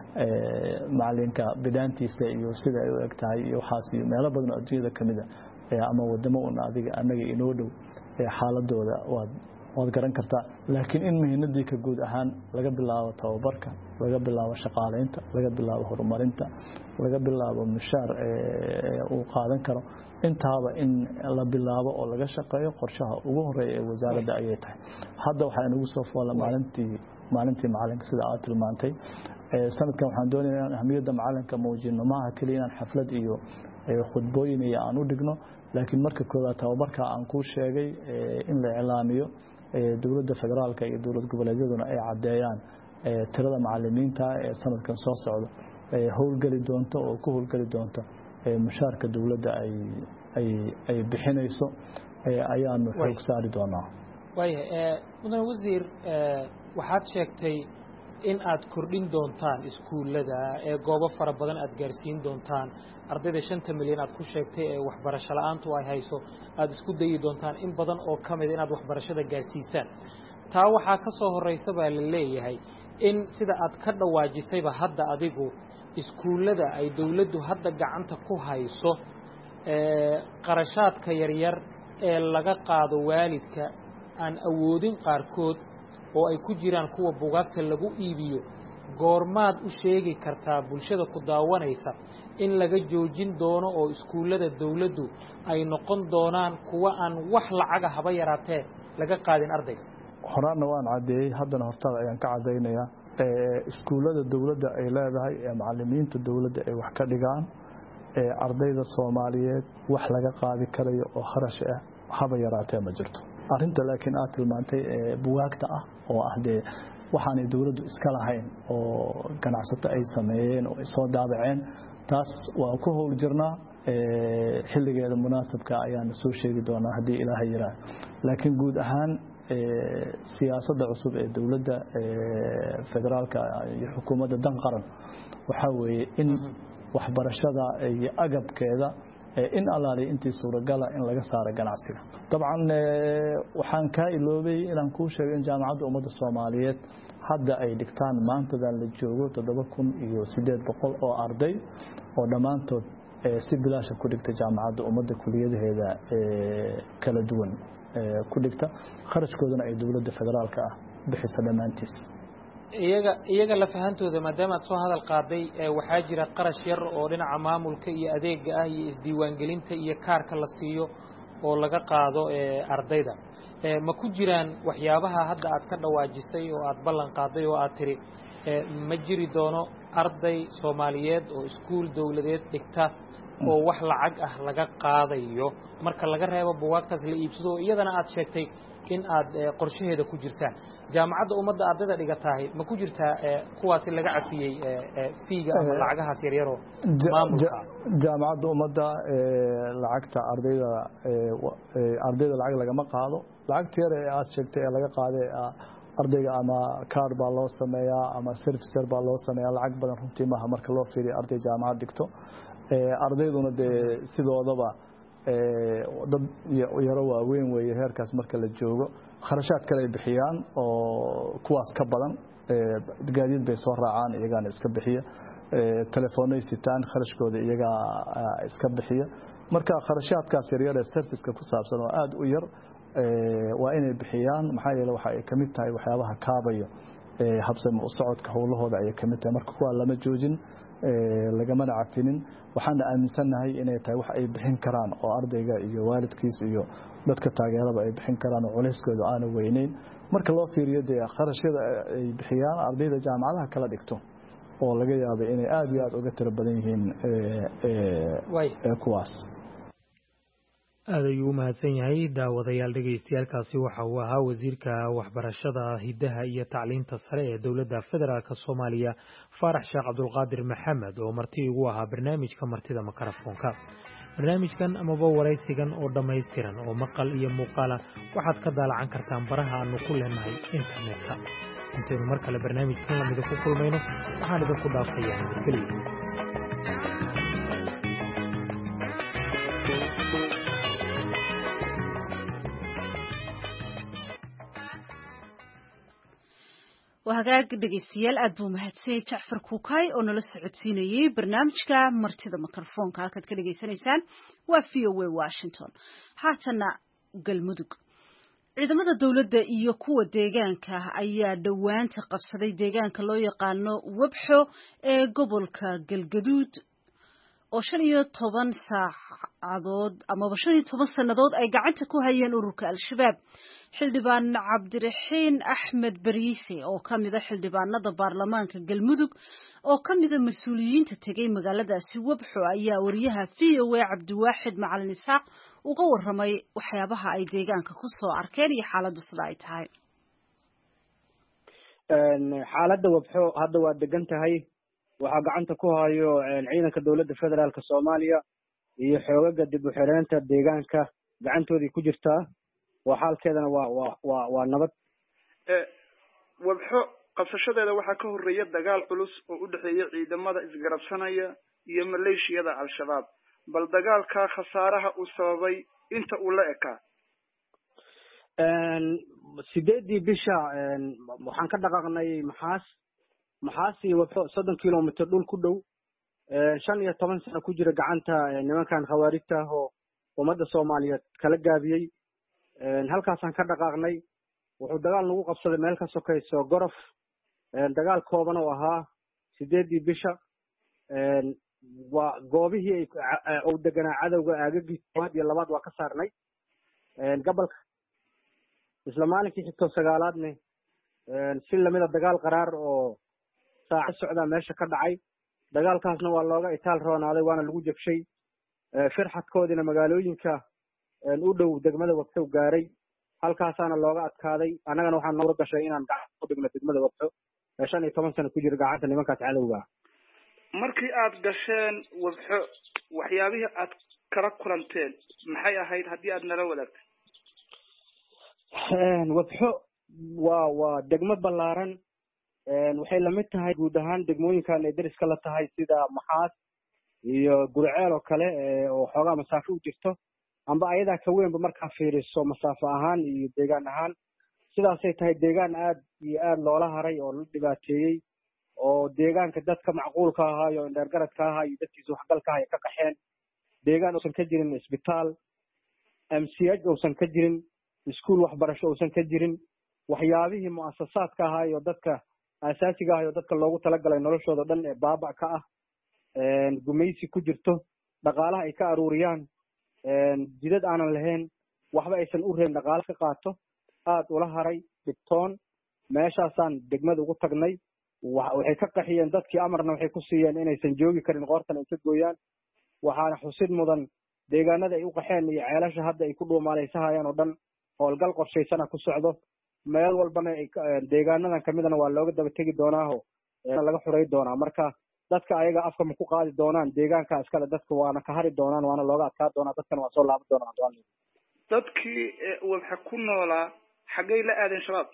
macallinka bidaantiisa iyo sida ay u egtahay iyo waxaas meelo badan oo adduunyada kamid ah ama wadamo una adiga anaga inoo dhow xaaladooda waa waad garan kartaa laakiin in mihnadii ka guud ahaan laga bilaabo tababarka laga bilaabo shaqaaleynta laga bilaabo horumarinta laga bilaabo mushaar uu qaadan karo intaaba in la bilaabo oo laga shaqeeyo qorshaha ugu horeeya ee wasaaradda ayay tahay hadda waxaa inagu soo foola maalintii maalintii macalinka sida aad tilmaantay sanadkan waxaan doonayaa inaan ahmiyadda macalinka muujino maaha keliya inaan xaflad iyo khudbooyin iyo aan u dhigno laakiin marka koowaad tababarka aan kuu sheegay in la iclaamiyo dawladda federaalka iyo dawlad goboleedyaduna ay cadeeyaan tirada macallimiinta ee sanadkan soo socda howlgeli doonto oo ku howlgeli doonto mushaarka dawladda ay ay ay bixinayso ayaanu xoog saari doonaa waayahay mudan wasiir waxaad sheegtay in aad kordhin doontaan iskuullada ee goobo fara badan aad gaarsiin doontaan ardayda shanta milyan aad ku sheegtay ee waxbarasho la'aantu ay hayso aad isku dayi doontaan in badan oo ka mid inaad waxbarashada gaarsiisaan taa waxaa ka soo horeysa baa la leeyahay in sida aad ka dhawaajisayba hadda adigu iskuullada ay dawladdu hadda gacanta ku hayso qarashaadka yaryar ee laga qaado waalidka aan awoodin qaarkood oo ay ku jiraan kuwa buugaagta lagu iibiyo goormaad u sheegi kartaa bulshada ku daawanaysa in laga joojin doono oo iskuullada dawladdu ay noqon doonaan kuwa aan wax lacaga haba yaraatee laga qaadin ardayga horaanna waan cadeeyey haddana hortada ayaan ka cadaynayaa iskuullada dawladda ay leedahay ee macallimiinta dawladda ay wax ka dhigaan ee ardayda Soomaaliyeed wax laga qaadi karayo oo kharash ah haba yaraatee ma jirto arinta laakiin aad tilmaantay buugaagta ah oo ah de waxaan dawladdu iska lahayn oo ganacsato ay sameeyeen oo soo daabaceen taas waa ku howl jirnaa xilligeeda munaasabka ayaan soo sheegi doonaa hadii Ilaahay yiraahdo laakiin guud ahaan siyaasadda cusub ee dawladda federaalka iyo xukuumadda dan qaran waxa weeye in waxbarashada iyo agabkeeda in allaali intii suuragala in laga saaro ganacsiga dabcan waxaan kaa iloobay inaan kuu sheego in jaamacadda ummadda Soomaaliyeed hadda ay dhigtaan maantadan la joogo toddoba kun iyo siddeed boqol oo arday oo dhamaantood si bilaash ku dhigta jaamacadda ummadda kuliyadaheeda kala duwan ku dhigta kharashkoodana ay dawladda federaalka ah bixisa dhamaantiis iyaga iyaga la fahantooda maadaama aad soo hadal qaaday waxaa jira qarash yar oo dhinaca maamulka iyo adeega ah iyo isdiiwaangelinta iyo kaarka la siiyo oo laga qaado ardayda ma ku jiraan waxyaabaha hadda aad ka dhawaajisay oo aad ballan qaaday oo aad tiri ma jiri doono arday Soomaaliyeed oo iskuul dawladeed dhigta oo wax lacag ah laga qaadayo marka laga reebo buugaagtaas la iibsado iyadana aad sheegtay in aad qorshaheeda ku jirtaan jaamacadda ummadda ardayda dhigatahay ma ku jirtaa kuwaasi laga cafiyay fiiga ama lacagahaas yar yar oo maamulka jaamacadda ummadda lacagta ardayda ardayda lacag laga ma qaado lacagta yar ee aad sheegtay ee laga qaaday ardayga ama card baa loo sameeyaa ama service baa loo sameeyaa lacag badan runtii maaha marka loo fiiriyo arday jaamacad dhigto ardayduna de sidoodaba dad yaro waaweyn weeye heerkaas marka la joogo kharashaad kale ay bixiyaan oo kuwaas ka badan gaadiid bay soo raacaan iyagana iska bixiya telefoonay sitaan kharashkooda iyaga iska bixiya marka kharashaadkaas yar yar ee serviceka ku saabsan oo aad u yar waa inay bixiyaan maxaa yeelay waxa ay kamid tahay waxyaabaha kaabayo habsami u socodka howlahooda ay kamid tahay marka kuwa lama joojin lagamana cafinin waxaan aaminsanahay inay tahay wax ay bixin karaan oo ardayga iyo waalidkiis iyo dadka taageerada ay bixin karaan oo culeyskooda aan weyneyn marka loo fiiriyo de kharashada ay bixiyaan ardayda jaamacadaha kala dhigto oo laga yaabo inay aad iyo aad uga tiro badan yihiin ee kuwaas aad ayuu mahadsan yahay daawadayaal dhageystayaalkaasi waxa uu ahaa wasiirka waxbarashada hidaha iyo tacliinta sare ee dowladda federaalka Soomaaliya Faarax Sheekh Cabdulqaadir Maxamed oo marti ugu ahaa barnaamijka martida makarafoonka barnaamijkan amaba waraysigan oo dhammaystiran oo maqal iyo muuqaal waxaad ka daalacan kartaan baraha aanu ku leenahay internetka intaynu mar kale barnaamijkan lamida ku kulmayno waxaan idinku dhaafayaa nabadgelyo وهاجاك دقيسيال أدبو مهتسي جعفر كوكاي أو نلا سعودسينيي برنامجك مرتضى ميكروفون كالكد كدقيسانيسان وفي وي واشنطن هاتنا قلمدق ciidamada dawladda iyo kuwa deegaanka ayaa dhawaanta qabsaday deegaanka loo yaqaano wabxo ee gobolka Galgaduud oo shan iyo toban saacadood ama shan iyo toban sanadood ay gacanta ku hayeen ururka al-shabaab xildhibaan Cabdiraxiin Axmed Bariise oo kamid ah xildhibaanada baarlamaanka Galmudug oo kamid ah mas'uuliyiinta tagay magaaladaasi wabxo ayaa wariyaha V O A Cabdiwaaxid Macalin Isaaq uga waramay waxyaabaha ay deegaanka ku soo arkeen iyo xaaladdu sida ay tahay xaaladda wabxo hadda waa degan tahay waxaa gacanta ku hayo ciidanka dawladda federaalka Soomaaliya iyo xoogaga dib u xireenta deegaanka gacantoodii ku jirtaa waa xaalkeedana waa waa waa nabad ee wabxo qabsashadeeda waxaa ka horeeya dagaal culus oo u dhaxeeya ciidamada isgarabsanaya iyo maleeshiyada al-shabaab bal dagaalka khasaaraha uu sababay inta uu la ekaa een sideedii bisha een waxaan ka dhaqaaqnay maxaas maxaasi wabxo soddon kilomitir dhul ku dhow ee shan iyo toban sano ku jira gacanta nimankan khawaarijta oo ummadda Soomaaliyeed kala gaabiyay een halkaasaan ka dhaqaaqnay wuxuu dagaal nagu qabsaday meel ka sokayso gorof een dagaal kooban oo ahaa sideedii bisha een waa goobihii ay oo deganaa cadawga aagagii koowaad iyo labaad waa ka saarnay een gobolka isla maalinkii xigto sagaalaadne een si lamida dagaal qaraar oo saac socda meesha ka dhacay dagaalkaasna waa looga itaal roonaaday waana lagu jabshay firxadkoodina magaalooyinka u dhow degmada wabxo gaaray halkaasaana looga adkaaday annagana waxaan noo gashay inaan gacan ku dhigno degmada wabxo shan iyo toban sano ku jira gacanta nimankaas cadowga markii aad gasheen wabxo waxyaabihii aad kala kulanteen maxay ahayd haddii aad nala wadaagtay wabxo waa waa degmo ballaaran waxay lamid tahay guud ahaan degmooyinkan ay dariska la tahay sida maxaas iyo gurceel oo kale oo xoogaa masaafo u jirto amba ayadaa ka weynba markaa fiiriso masaafo ahaan iyo deegaan ahaan sidaasay tahay deegaan aad iyo aad loola haray oo la dhibaateeyey oo deegaanka dadka macquulka ahaa iyo indheergaradka ahaa iyo dadkiisa waxgalka ahaa ay ka qaxeen deegaan uusan ka jirin isbitaal m c h uusan ka jirin iskuul waxbarasho uusan ka jirin waxyaabihii mu'asasaadka ahaa iyo dadka asaasiga ah iyo dadka loogu talagalay noloshooda dhan ee baaba ka ah gumaysi ku jirto dhaqaalaha ay ka aruuriyaan jidad aanan lahayn waxba aysan u reebin dhaqaale ka qaato aad ula haray dhibtoon meeshaasaan degmada ugu tagnay waxay ka qaxiyeen dadkii amarna waxay ku siiyeen inaysan joogi karin qoortan ay ka gooyaan waxaana xusid mudan deegaanada ay u qaxeen iyo ceelasha hadda ay ku dhuumaalaysanayaan oo dhan howlgal qorshaysana ku socdo meel walbana deegaanadan kamidana waa looga daba tegi doonaaho laga xuray doonaa marka dadka ayaga afka ma ku qaadi doonaan deegaanka iskale dadka waana ka hari doonaan waana looga adkaa doonaa dadkana waa soo laaban doonaan dadkii wabxa ku noolaa xaggay la aadeen shabaab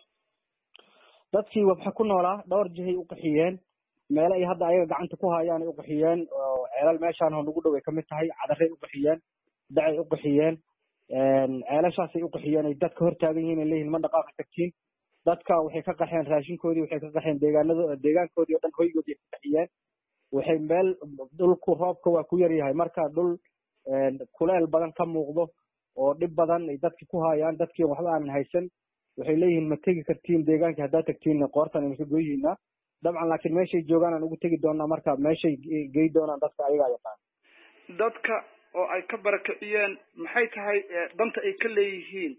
dadkii wabxa ku noolaa dhowr jihay u qaxiyeen meele ay hadda ayaga gacanta ku hayaan ay u qaxiyeen oo ceelal meeshaan oo nagu dhow ay kamid tahay cadaray u qaxiyeen dacay u qaxiyeen ceelashaasay u qaxiyeen ay dadka hor taagan yihiin ay leeyihin ma dhaqaaqa tagtiin dadka waxay ka qaxeen raashinkoodii waxay ka qaxeen deegaanado deegaankoodii oo dhan hoygoodii ka qaxiyeen waxay meel dhulku roobka waa ku yaryahay marka dhul kuleel badan ka muuqdo oo dhib badan ay dadki ku hayaan dadkii waxba aanan haysan waxay leeyihiin ma tegi kartiin deegaankii haddaad tagtiin qoortan aynu ka goyihiinaa dabcan laakiin meeshay joogaan aan ugu tegi doonaa marka meeshay gey doonaan dadka ayagaa yaqaan dadka oo ay ka barakiciyeen maxay tahay danta ay ka leeyihiin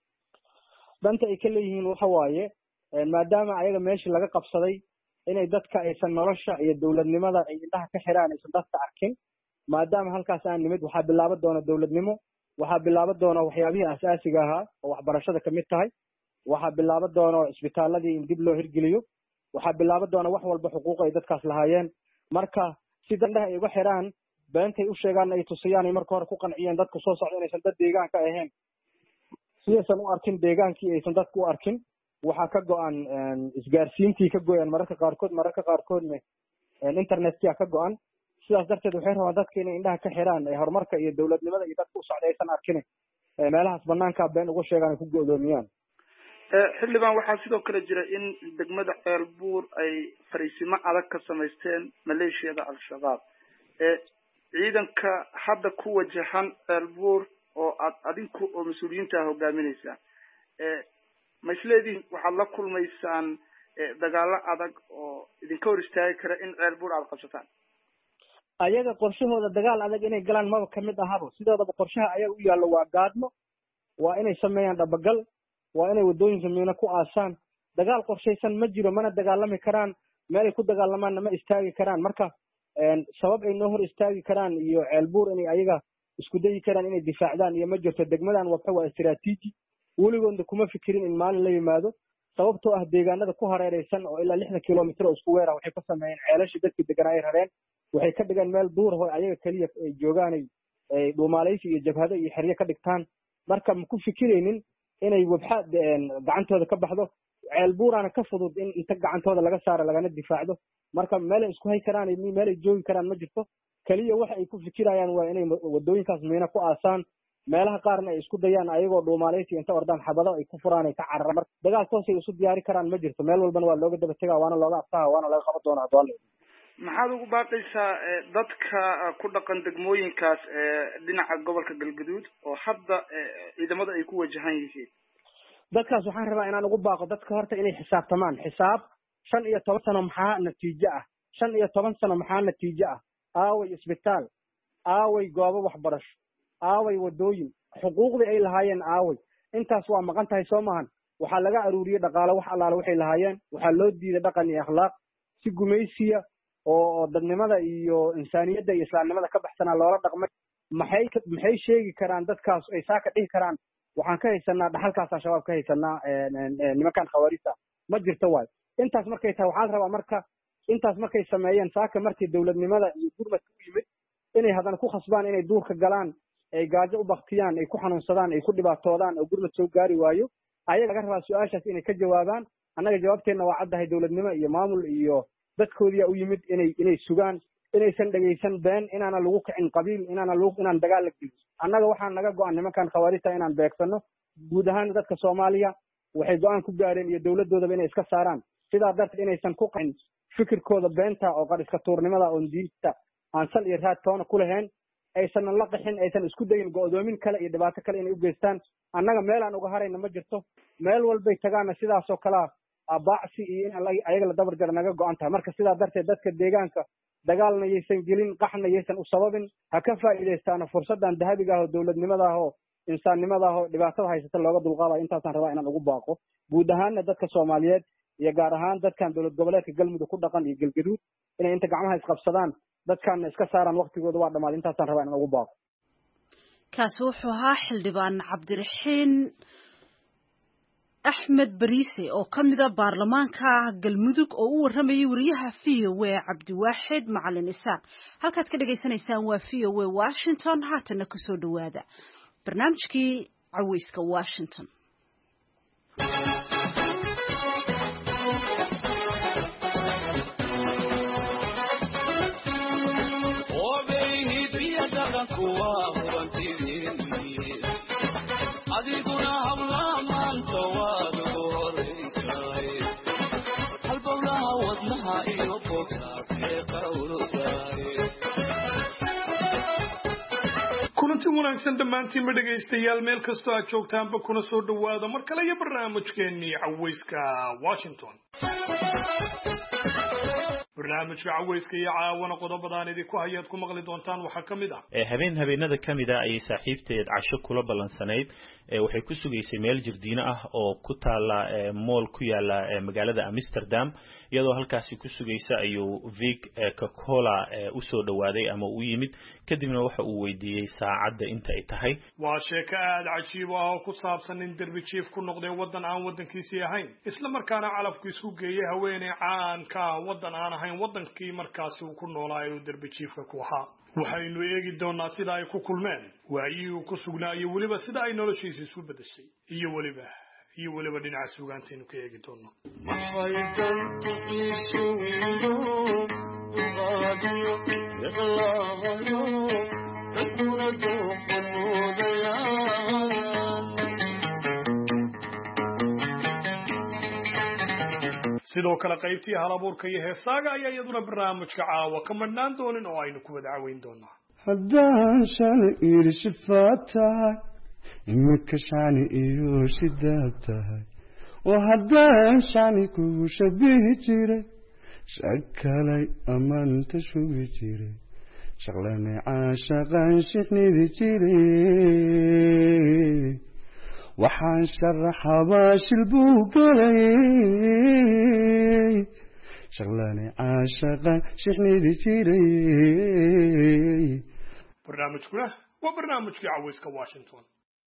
danta ay ka leeyihiin waxa waaye maadaama ayaga meeshii laga qabsaday inay dadka aysan nolosha iyo dowladnimada ay indhaha ka xiraan aysan dadka arkin maadaama halkaas aan nimid waxaa bilaaban doona dowladnimo waxaa bilaaban doona waxyaabihii asaasiga ahaa oo waxbarashada kamid tahay waxaa bilaaban doona isbitaaladii in dib loo hirgeliyo waxaa bilaaban doona wax walba xuquuq ay dadkaas lahaayeen marka si dandhaha ay uga xiraan beentay u sheegaan ay tusiyaan ay marka hore ku qanciyeen dadku soo socda inaysan dad deegaanka ahayn sidaysan u arkin deegaankii aysan dadku u arkin waxaa ka go-an isgaarsiintii ka goyaan mararka qaarkood mararka qaarkoodna internetkia ka go-an sidaas darteed waxay rabaan dadka inay indhaha ka xiraan ee horumarka iyo dowladnimada iyo dadka u socda aysan arkin meelahaas banaanka been uga sheegaan ay ku go'doomiyaan xildhibaan waxaa sidoo kale jira in degmada ceelbuur ay fariisimo adag ka samaysteen maleeshiyada al-shabaab ciidanka hadda ku wajahan ceelbuur oo aad adinku oo mas-uuliyiinta ah hogaaminaysaa ma isleedihin waxaad la kulmaysaan dagaalo adag oo idinka hor istaagi kara in ceelbuur aad qabsataan ayaga qorshahooda dagaal adag inay galaan maba kamid ahabo sidoodaba qorshaha ayaga u yaallo waa gaadmo waa inay sameeyaan dhabagal waa inay waddooyinka miino ku aasaan dagaal qorshaysan ma jiro mana dagaalami karaan meelay ku dagaalamaanna ma istaagi karaan marka sabab ay noo hor istaagi karaan iyo ceelbuur inay ayaga isku dayi karaan inay difaacdaan iyo ma jirto degmadan wabxa waa istiraatiiji weligoodna kuma fikirin in maalin la yimaado sababtoo ah deegaanada ku hareeraysan oo ilaa lixdan kilomitr oo isku weera waxay ka sameeyeen ceelashii dadkii deganaa ay rareen waxay ka dhigeen meel duur ho ayaga keliya ay joogaan ay dhuumaalaysi iyo jabhado iyo xeryo ka dhigtaan marka ma ku fikiraynin inay wabxa gacantooda ka baxdo ceelbuuraana ka fudud in inta gacantooda laga saaro lagana difaacdo marka meelay isku hay karaan meelay joogi karaan ma jirto keliya waxa ay ku fikirayaan waa inay wadooyinkaas miina ku aasaan meelaha qaarna ay isku dayaan ayagoo dhuumaalaysi inta ordaan xabado ay ku furaan ay ka cararaan marka dagaal toosay isu diyaari karaan ma jirto meel walbana waa looga daba tegaa waana looga abtaha waana laga qaban doonaa doole maxaad ugu baaqaysaa dadka ku dhaqan degmooyinkaas dhinaca gobolka galgaduud oo hadda ciidamada ay ku wajahan yihiin dadkaas waxaan rabaa inaan ugu baaqo dadka horta inay xisaabtamaan xisaab shan iyo toban sano maxaa natiijo ah shan iyo toban sano maxaa natiijo ah aaway isbitaal aaway goobo waxbarasho aaway wadooyin xuquuqdii ay lahaayeen aaway intaas waa maqan tahay soo maahan waxaa laga aruuriyey dhaqaalo wax allaale waxay lahaayeen waxaa loo diiday dhaqan iyo akhlaaq si gumaysiya oo dadnimada iyo insaaniyadda iyo islaamnimada ka baxsanaa loola dhaqmay maxay maxay sheegi karaan dadkaas ay saa ka dhihi karaan waxaan ka haysanaa dhaxalkaasa shabaab ka haysanaa nimankan khawaarista ma jirto waayo intaas markay tahay waxaan rabaa marka intaas markay sameeyeen saaka markii dowladnimada iyo gurmadka u yimid inay haddana ku khasbaan inay duurka galaan ay gaajo u baktiyaan ay ku xanuunsadaan ay ku dhibaatoodaan oo gurmad soo gaari waayo ayaga laga rabaa su-aashaas inay ka jawaabaan annaga jawaabteenna waa caddahay dowladnimo iyo maamul iyo dadkoodiyaa u yimid inay inay sugaan inaysan dhegaysan been inaana lagu kicin qabiil inaana lagu inaan dagaal la gelin annaga waxaan naga go'an nimankan khawaarijta inaan beegsano guud ahaan dadka Soomaaliya waxay go'aan ku gaareen iyo dawladoodaba inay iska saaraan sidaa darteed inaysan ku qacin fikirkooda beenta oo qariska tuurnimada oo diinta aan sal iyo raad toona ku lahayn aysan la qixin aysan isku dayin go'doomin kale iyo dhibaato kale inay u geystaan annaga meel aan uga harayna ma jirto meel walbay tagaana sidaas oo kala abaacsi iyo in ayaga la dabar jar naga go'an tahay marka sidaa darteed dadka deegaanka dagaalna yeysan gelin qaxna yeysan u sababin ha ka faa'iideystaan fursadan dahabiga ah oo dawladnimada ah oo insaannimada ah oo dhibaatada haysata looga dulqaaday intaasaan rabaa inaan ugu baaqo guud ahaan dadka Soomaaliyeed iyo gaar ahaan dadkan dawlad goboleedka Galmudug ku dhaqan iyo Galgaduud inay inta gacmaha isqabsadaan dadkan iska saaraan waqtigooda waa dhamaad intaasaan rabaa inaan ugu baaqo kaas wuxuu ahaa xildhibaan Cabdiraxiin Axmed Bariise oo kamid ah baarlamaanka Galmudug oo u waramayay wariyaha V O A Cabdiwaaxid Macalin Isaaq halkaad ka dhageysanaysaan waa V O A Washington haatana ku soo dhawaada barnaamijkii caweyska Washington kulanti wanaagsan dhammaantiin ma dhegaystayaal meel kastoo aad joogtaanba kuna soo dhawaada mar kale iyo barnaamijkeennii caweyska Washington barnaamijka caweyska iyo caawana qodobadaan idinku hayaad ku maqli doontaan waxaa ka mid ah habeen habeenada ka mid ah ayay saaxiibteed casho kula ballansanayd waxay ku sugaysay meel jirdiino ah oo ku taala mool ku yaala magaalada Amsterdam iyadoo halkaasi ku sugaysa ayuu Vic Coca-Cola u soo dhawaaday ama u yimid kadibna waxa uu weydiiyay saacadda inta ay tahay waa sheeko aad cajiib ah oo ku saabsan in derbi chief ku noqday wadan aan wadankiisii ahayn isla markaana calafku isku geeyay haweeney caan ka wadan aan ahayn wadankii markaasi uu ku noolaa ee derbi chiefka ku ahaa waxaynu eegi doonaa sida ay ku kulmeen waayii uu ku sugnaa iyo weliba sida ay noloshiisa isu bedeshay iyo weliba iyo weliba dhinaca suugaanteenu ka eegi doono sidoo kale qaybtii halabuurka iyo heesaaga ayaa iyaduna barnaamijka caawa ka madhnaan doonin oo aynu ku wada caweyn doonaa haddaan shani iyo shifaad tahay imika shani iyo shidaab tahay oo haddaan shani kugu shabihi jiray shakalay ammaanta shugi jiray shaqlane caashaqaan shixnidi jiray waxaan sharaxabaa shil buu galay shaqlane caashaqaan shixnidi jiray barnaamijkuna waa barnaamijkii caweyska Washington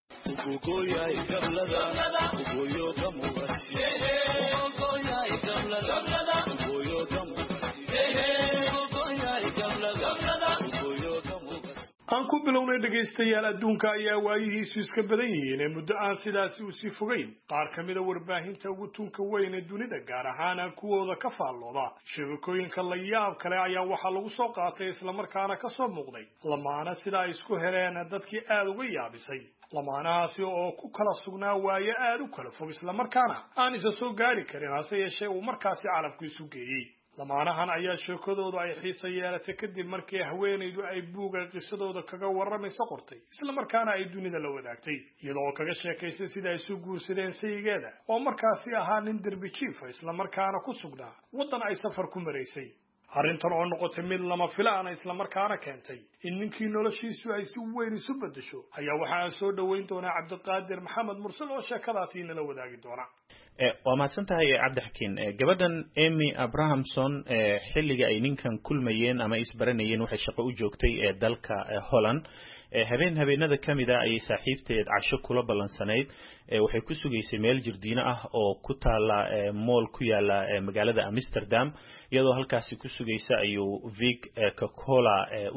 aan ku bilownay dhagaystayaal adduunka ayaa waayihiisu iska badan yihiin ee muddo aan sidaasi u sii fogeyn qaar ka mid a warbaahinta ugu tunka weyn ee dunida gaar ahaan kuwooda ka faallooda shabakooyinka la yaab kale ayaa waxaa lagu soo qaatay islamarkaana ka soo muuqday lamaana sida ay isku heleen dadkii aad uga yaabisay lamaanahaasi oo ku kala sugnaa waaye aad u kala fog islamarkaana aan isa soo gaari karin hase yeeshee uu markaasi calafku isu geeyey lamaanahan ayaa sheekadoodu ay xiisa yeelatay kadib markii haweenaydu ay buuga qisadooda kaga waramayso qortay isla markaana ay dunida la wadaagtay iyadoo kaga sheekaysay sida ay isu guursadeen sayigeeda oo markaasi ahaa nin derbi jiifa isla markaana ku sugnaa waddan ay safar ku maraysay arrintan oo noqotay mid lama filaana isla markaana keentay in ninkii noloshiisu ay si weyn isu bedesho ayaa waxaan soo dhaweyn doonaa Cabdiqaadir Maxamed Mursal oo sheekadaasi nala wadaagi doona waa mahadsantahay Cabdixakiin gabadhan Amy Abrahamson xilliga ay ninkan kulmayeen ama isbaranayeen waxay shaqo u joogtay ee dalka Holland habeen habeenada kamid ah ayay saaxiibteed casho kula ballansanayd waxay ku sugaysay meel jirdiino ah oo ku taala mool ku yaala magaalada Amsterdam iyadoo halkaasi ku sugaysa ayuu Vic Coca-Cola u soo dhawaaday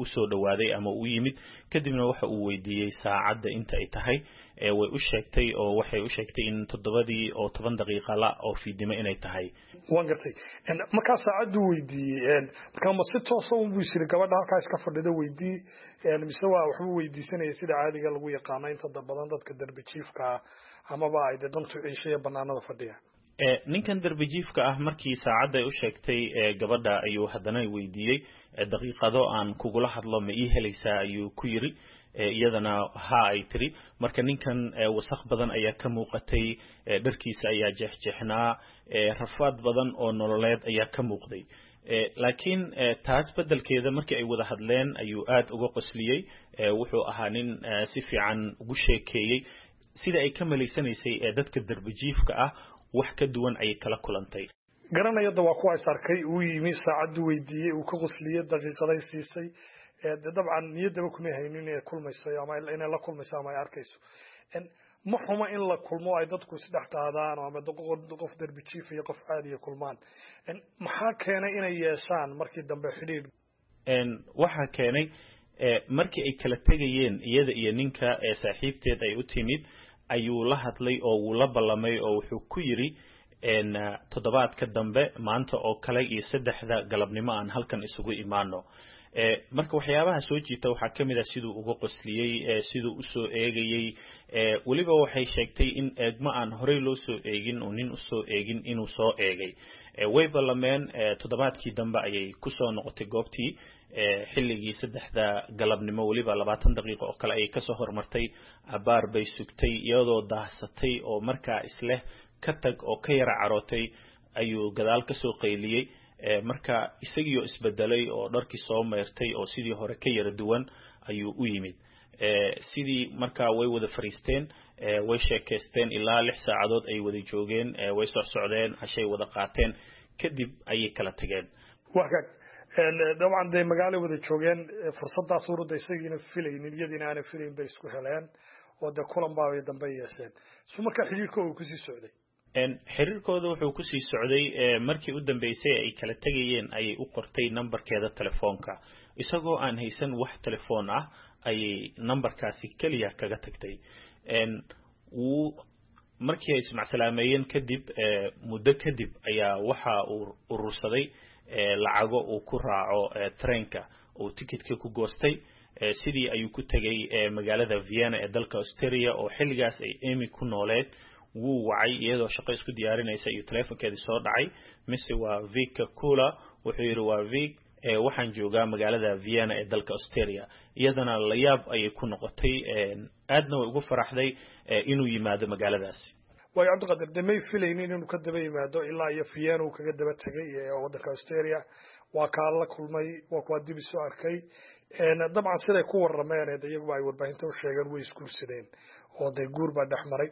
dhawaaday ama uu yimid kadibna waxa uu weydiiyey saacadda inta ay tahay way u sheegtay oo waxay u sheegtay in toddobadii oo toban daqiiqa la oo fiidnimo inay tahay waan gartay markaa saacaddu weydiiyey markaa ma si toos ah uu yiri gabadha halkaa iska fadhida weydii mise waa waxba weydiisanaya sida caadiga lagu yaqaan inta badan dadka darbi jiifka ama ba ay dantu ciishay banaanada fadhiya ninkan darbi jiifka ah markii saacadda ay u sheegtay gabadha ayuu haddana weydiiyey daqiiqado aan kugula hadlo ma ii helaysaa ayuu ku yiri iyadana ha ay tiri marka ninkan wasakh badan ayaa ka muuqatay dharkiisa ayaa jeexjeexnaa rafaad badan oo nololeed ayaa ka muuqday laakiin taas bedelkeeda markii ay wada hadleen ayuu aad uga qosliyey wuxuu ahaa nin si fiican ugu sheekeeyey sida ay ka maleysanaysay ee dadka darbijiifka ah wax ka duwan ay kala kulantay garanayada waa kuwa is arkay uu yimi saacadu weydiiyey uu ka qosliyay daqiiqaday siisay ee dabcan niyadaba kuma haynin inay kulmayso ama inay la kulmayso ama ay arkayso in ma xuma in la kulmo ay dadku isdhex qaadaan ama qof darbi jiif iyo qof caadi ah kulmaan in maxaa keenay inay yeeshaan markii dambe xiriir in waxa keenay markii ay kala tagayeen iyada iyo ninka ee saaxiibteed ay u timid ayuu la hadlay oo uu la ballamay oo wuxuu ku yiri in toddobaadka dambe maanta oo kale iyo saddexda galabnimo aan halkan isugu imaano ee marka waxyaabaha soo jiita waxa kamid ah sidoo ugu qosliyay ee sidoo u soo eegayay ee waliba waxay sheegtay in eegma aan horey loo soo eegin oo nin u soo eegin inuu soo eegay ee way ballameen toddobaadkii dambe ayay ku soo noqotay goobtii ee xilligii saddexda galabnimo waliba labaatan daqiiqo oo kale ay ka soo hormartay abaar bay sugtay iyadoo daahsatay oo markaa isla ka tag oo ka yara carootay ayuu gadaal ka soo qayliyay marka isagiyo isbedelay oo dharkii soo meertay oo sidii hore ka yara duwan ayuu u yimid ee sidii marka way wada fariisteen ee way sheekeysteen ilaa lix saacadood ay wada joogeen ee way soo socdeen ashay wada qaateen kadib ayay kala tageen waqad een dabcan day magaalo wada joogeen fursadaas ururda isagiina filaynin iyadina aan filayn bay isku heleen oo da kulan baa ay dambe yeesheen soo marka xiriirka uu ku sii socday en xiriirkooda wuxuu ku sii socday markii u dambeysay ay kala tagayeen ayay u qortay numberkeeda telefoonka isagoo aan haysan wax telefoon ah ayay numberkaasi kaliya kaga tagtay en uu markii ay ismacsalaameeyeen kadib muddo kadib ayaa waxa uu urursaday lacago uu ku raaco treenka oo tikitka ku goostay sidii ayuu ku tagay magaalada Vienna ee dalka Austria oo xilligaas ay Amy ku nooleed wuu wacay iyadoo shaqo isku diyaarinaysa iyo telefonkeedii soo dhacay mise waa Vic Kula wuxuu yiri waa Vic ee waxaan joogaa magaalada Vienna ee dalka Austria iyadana la yaab ay ku noqotay aadna way ugu faraxday inuu yimaado magaaladaas way Cabdiqaadir damay filaynin inuu ka daba yimaado ilaa iyo Vienna uu kaga daba tagay ee waddanka Austria waa ka la kulmay waa kuwa dib soo arkay een dabcan siday ku warameen iyagu ay warbaahinta u sheegeen way isku sideen oo day guur ba dhaxmaray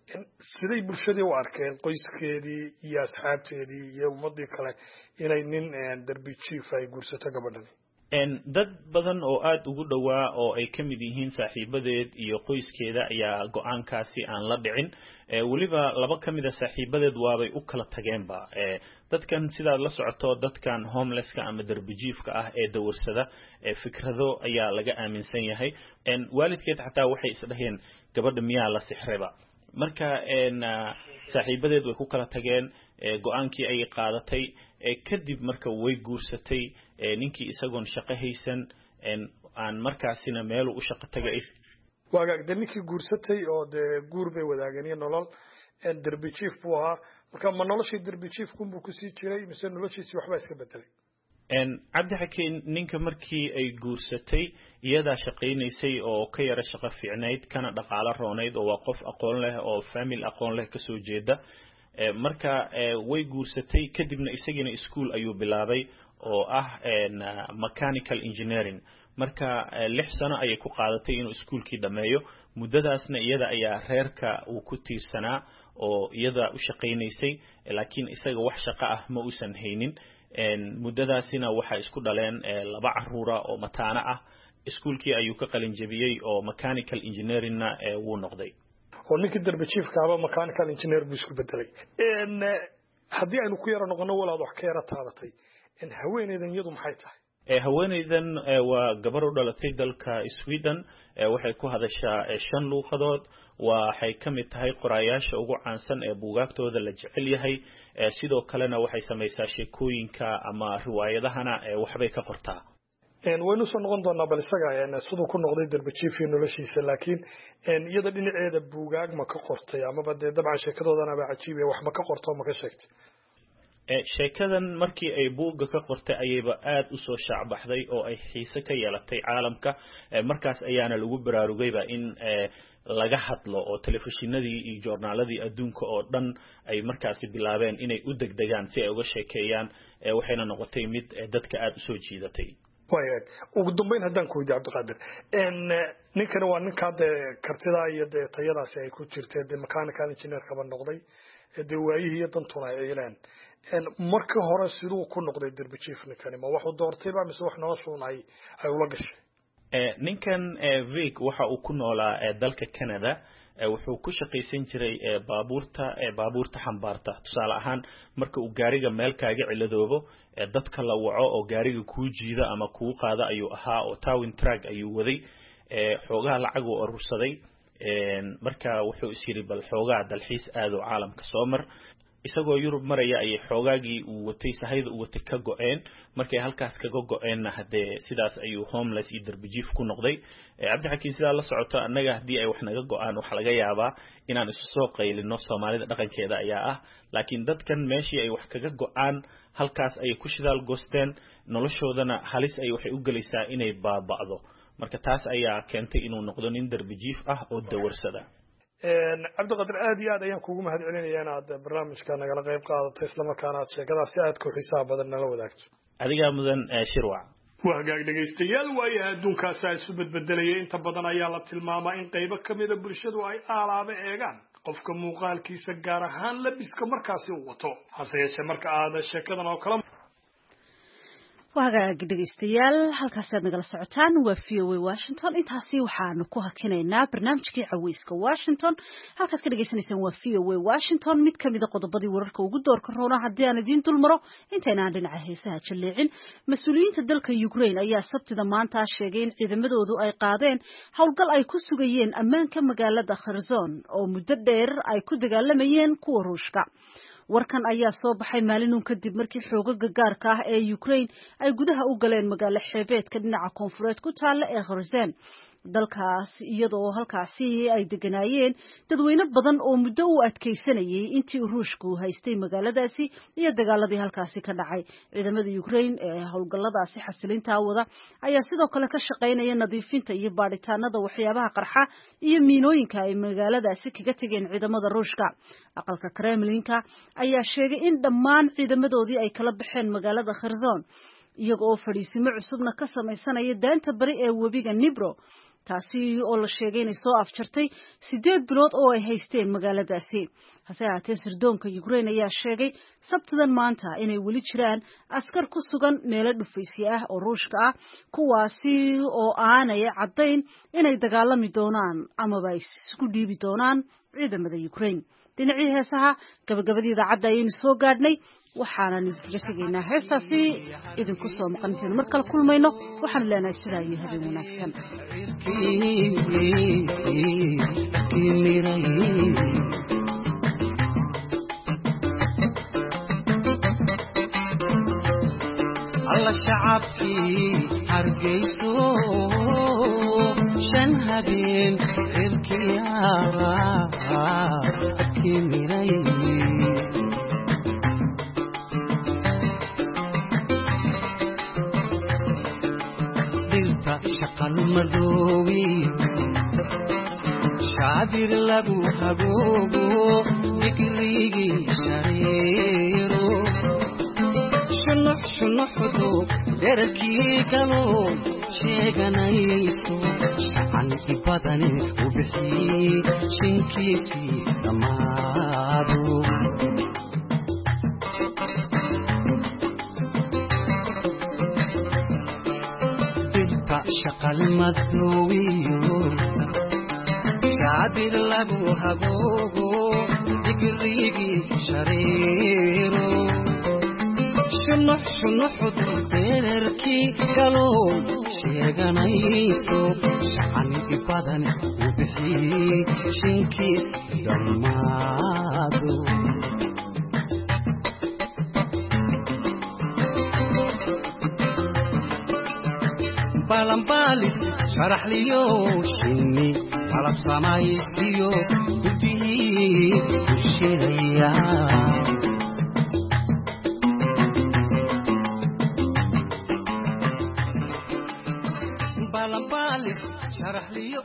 siday bulshada u arkeen qoyskeedii iyo asxaabteedii iyo ummadii kale inay nin darbi jiif ay guursato gabadhan en dad badan oo aad ugu dhawaa oo ay kamid yihiin saaxiibadeed iyo qoyskeeda ayaa go'aankaasi aan la dhicin ee waliba laba kamid ah saaxiibadeed waabay u kala tageenba ee dadkan sida la socoto dadkan homelesska ama darbijiifka ah ee dawarsada ee fikrado ayaa laga aaminsan yahay en waalidkeed xataa waxay isdhaheen gabadha miyaa la sixreba marka en saaxiibadeed way ku kala tageen go'aankii ay qaadatay kadib marka way guursatay ninkii isagoon shaqo haysan aan markaasina meel u shaqo tagay waagaagda ninkii guursatay oo de guur bay wadaageen nolol darbi jiif buu ahaa marka ma noloshii darbi jiifku buu ku sii jiray mise noloshiisii waxba iska bedelay en Cabdi Xakiin ninka markii ay guursatay iyada shaqeynaysay oo ka yara shaqo fiicneyd kana dhaqaale rooneyd oo waa qof aqoon leh oo family aqoon leh ka soo jeeda marka way guursatay kadibna isagina iskuul ayuu bilaabay oo ah mechanical engineering marka lix sano ayay ku qaadatay inuu iskuulkii dhameeyo muddadaasna iyada ayaa reerka uu ku tiirsanaa oo iyada u shaqeynaysay laakiin isaga wax shaqo ah ma uusan haynin muddadaasina waxa isku dhaleen laba caruura oo mataana ah iskuulkii ayuu ka qalin jabiyay oo mechanical engineeringna wuu noqday oo ninkii darbi jiifka aba mechanical engineer buu isku bedelay in haddii aynu ku yara noqono walaad wax ka yara taabatay in haweeneydan iyadu maxay tahay haweenaydan waa gabar u dhalatay dalka Sweden waxay ku hadashaa shan luuqadood waxay ka mid tahay qoraayaasha ugu caansan ee buugaagtooda la jecel yahay sidoo kalena waxay samaysaa sheekooyinka ama riwaayadahana waxbay ka qortaa waynu soo noqon doonaa bal isaga siduu ku noqday darbajiifii noloshiisa laakiin iyada dhinaceeda buugaag ma ka qortay amaba dee dabcan sheekadoodana baa cajiib wax ma ka qorto ma ka sheegtay sheekadan markii ay buugga ka qortay ayayba aad u soo shaacbaxday oo ay xiise ka yeelatay caalamka markaas ayaana lagu baraarugayba in laga hadlo oo telefishinadii iyo joornaaladii adduunka oo dhan ay markaasi bilaabeen inay u degdegaan si ay uga sheekeeyaan waxayna noqotay mid dadka aad u soo jiidatay waayay ugu dambeyn haddaan ku weydiiyo Cabdiqaadir in ninkan waa ninka de kartida iyo de tayadaasi ay ku jirtay de mechanical engineer ka noqday de waayihii iyo dantuna ay ilaan in marka hore sidoo ku noqday darbajiif ninkan ma wuxuu doortay ba mise wax noloshu ay ay ula gashay ninkan Vic waxa uu ku noolaa dalka Canada wuxuu ku shaqaysan jiray baabuurta baabuurta xambaarta tusaale ahaan marka uu gaariga meel kaaga ciladoobo dadka la waco oo gaariga ku jiida ama ku qaada ayuu ahaa oo towing truck ayuu waday xoogaa lacag uu urursaday marka wuxuu isiri bal xoogaa dalxiis aad oo caalamka soo mar isagoo Yurub maraya ay xoogaagii uu watay sahayda uu watay ka go'een markay halkaas kaga go'eenna hadee sidaas ayuu homeless iyo darbijiif ku noqday Cabdi Xakiin sida la socoto annaga hadii ay wax naga go'aan waxa laga yaabaa inaan isu soo qaylino Soomaalida dhaqankeeda ayaa ah laakiin dadkan meeshii ay wax kaga go'aan halkaas ay ku shidaal goosteen noloshoodana halis ay waxay u galaysaa inay baaba'do marka taas ayaa keentay inuu noqdo nin darbijiif ah oo dawarsada een Cabdiqaadir aad iyo aad ayaan kuugu mahad celinayaa inaad barnaamijka nagala qayb qaadato isla markaana aad sheekadaas si aad ku xisaab badan nala wadaagto adiga mudan shirwac waa hagaag dhageystayaal waayaha adduunkaas ay isu bedbedelayay inta badan ayaa la tilmaamaa in qaybo kamid ah bulshadu ay aalaaba eegaan qofka muuqaalkiisa gaar ahaan labiska markaasi uu wato hase yeeshee marka aad sheekadan oo kala wagaag dhageystayaal halkaas aad nagala socotaan waa V O A Washington intaasi waxaanu ku hakinaynaa barnaamijkii caweyska Washington halkaas ka dhageysanaysaan waa V O A Washington mid kamid ah qodobadii wararka ugu doorka roona haddii aan idin dulmaro intaynaan dhinaca heesaha jaleecin mas'uuliyiinta dalka Ukraine ayaa sabtida maanta sheegay in ciidamadoodu ay qaadeen howlgal ay ku sugayeen ammaanka magaalada Kherson oo muddo dheer ay ku dagaalamayeen kuwa Ruushka warkan ayaa soo baxay maalin kadib markii xoogaga gaarka ah ee Ukraine ay gudaha u galeen magaalo xeebeedka dhinaca koonfureed ku taala ee Kherson dalkaas iyadoo halkaasi ay deganaayeen dadweyne badan oo muddo u adkeysanayay intii Ruushku haystay magaaladaasi iyo dagaaladii halkaasi ka dhacay ciidamada Ukraine ee howlgalladaasi xasilinta wada ayaa sidoo kale ka shaqeynaya nadiifinta iyo baaritaanada waxyaabaha qarxa iyo miinooyinka ay magaaladaasi kaga tageen ciidamada Ruushka aqalka Kremlinka ayaa sheegay in dhammaan ciidamadoodii ay kala baxeen magaalada Kherson iyagoo fadhiisimo cusubna ka samaysanaya daanta bari ee webiga Dnipro taasi oo la sheegay inay soo afjartay sideed bilood oo ay haysteen magaaladaasi hase ahaatee sirdoonka Ukraine ayaa sheegay sabtidan maanta inay weli jiraan askar ku sugan meelo dhufaysyo ah oo Ruushka ah kuwaasi oo aanay caddayn inay dagaalami doonaan amaba ay isku dhiibi doonaan ciidamada Ukraine dhinacii heesaha gabagabadii idaacadda ayaynu soo gaadhnay waxaana idinkaga tegaynaa heestaasi idinku soo maqanteen mar kale kulmayno waxaan leenahay sidaa iyo habeen wanaagsan alla shacabkii hargeyso shan habeen reerkiyaaba kimiray shaqal madoowi shaadir lagu haboogo digrigi shareero shunux shunuxdu dherkii galo sheeganayso shacan ibadani u bixii shinkiisii dhammaado shaqal madoowiyo shaadir lagu haboogo digrigi shareero شنح شنح ديركي قالوا شيغانيسو شعن بدن وبحي شنكيس دمادو بالامباليس شرح ليو شني طلب سمايسيو بدي وشيليا بالامباليس شرح ليو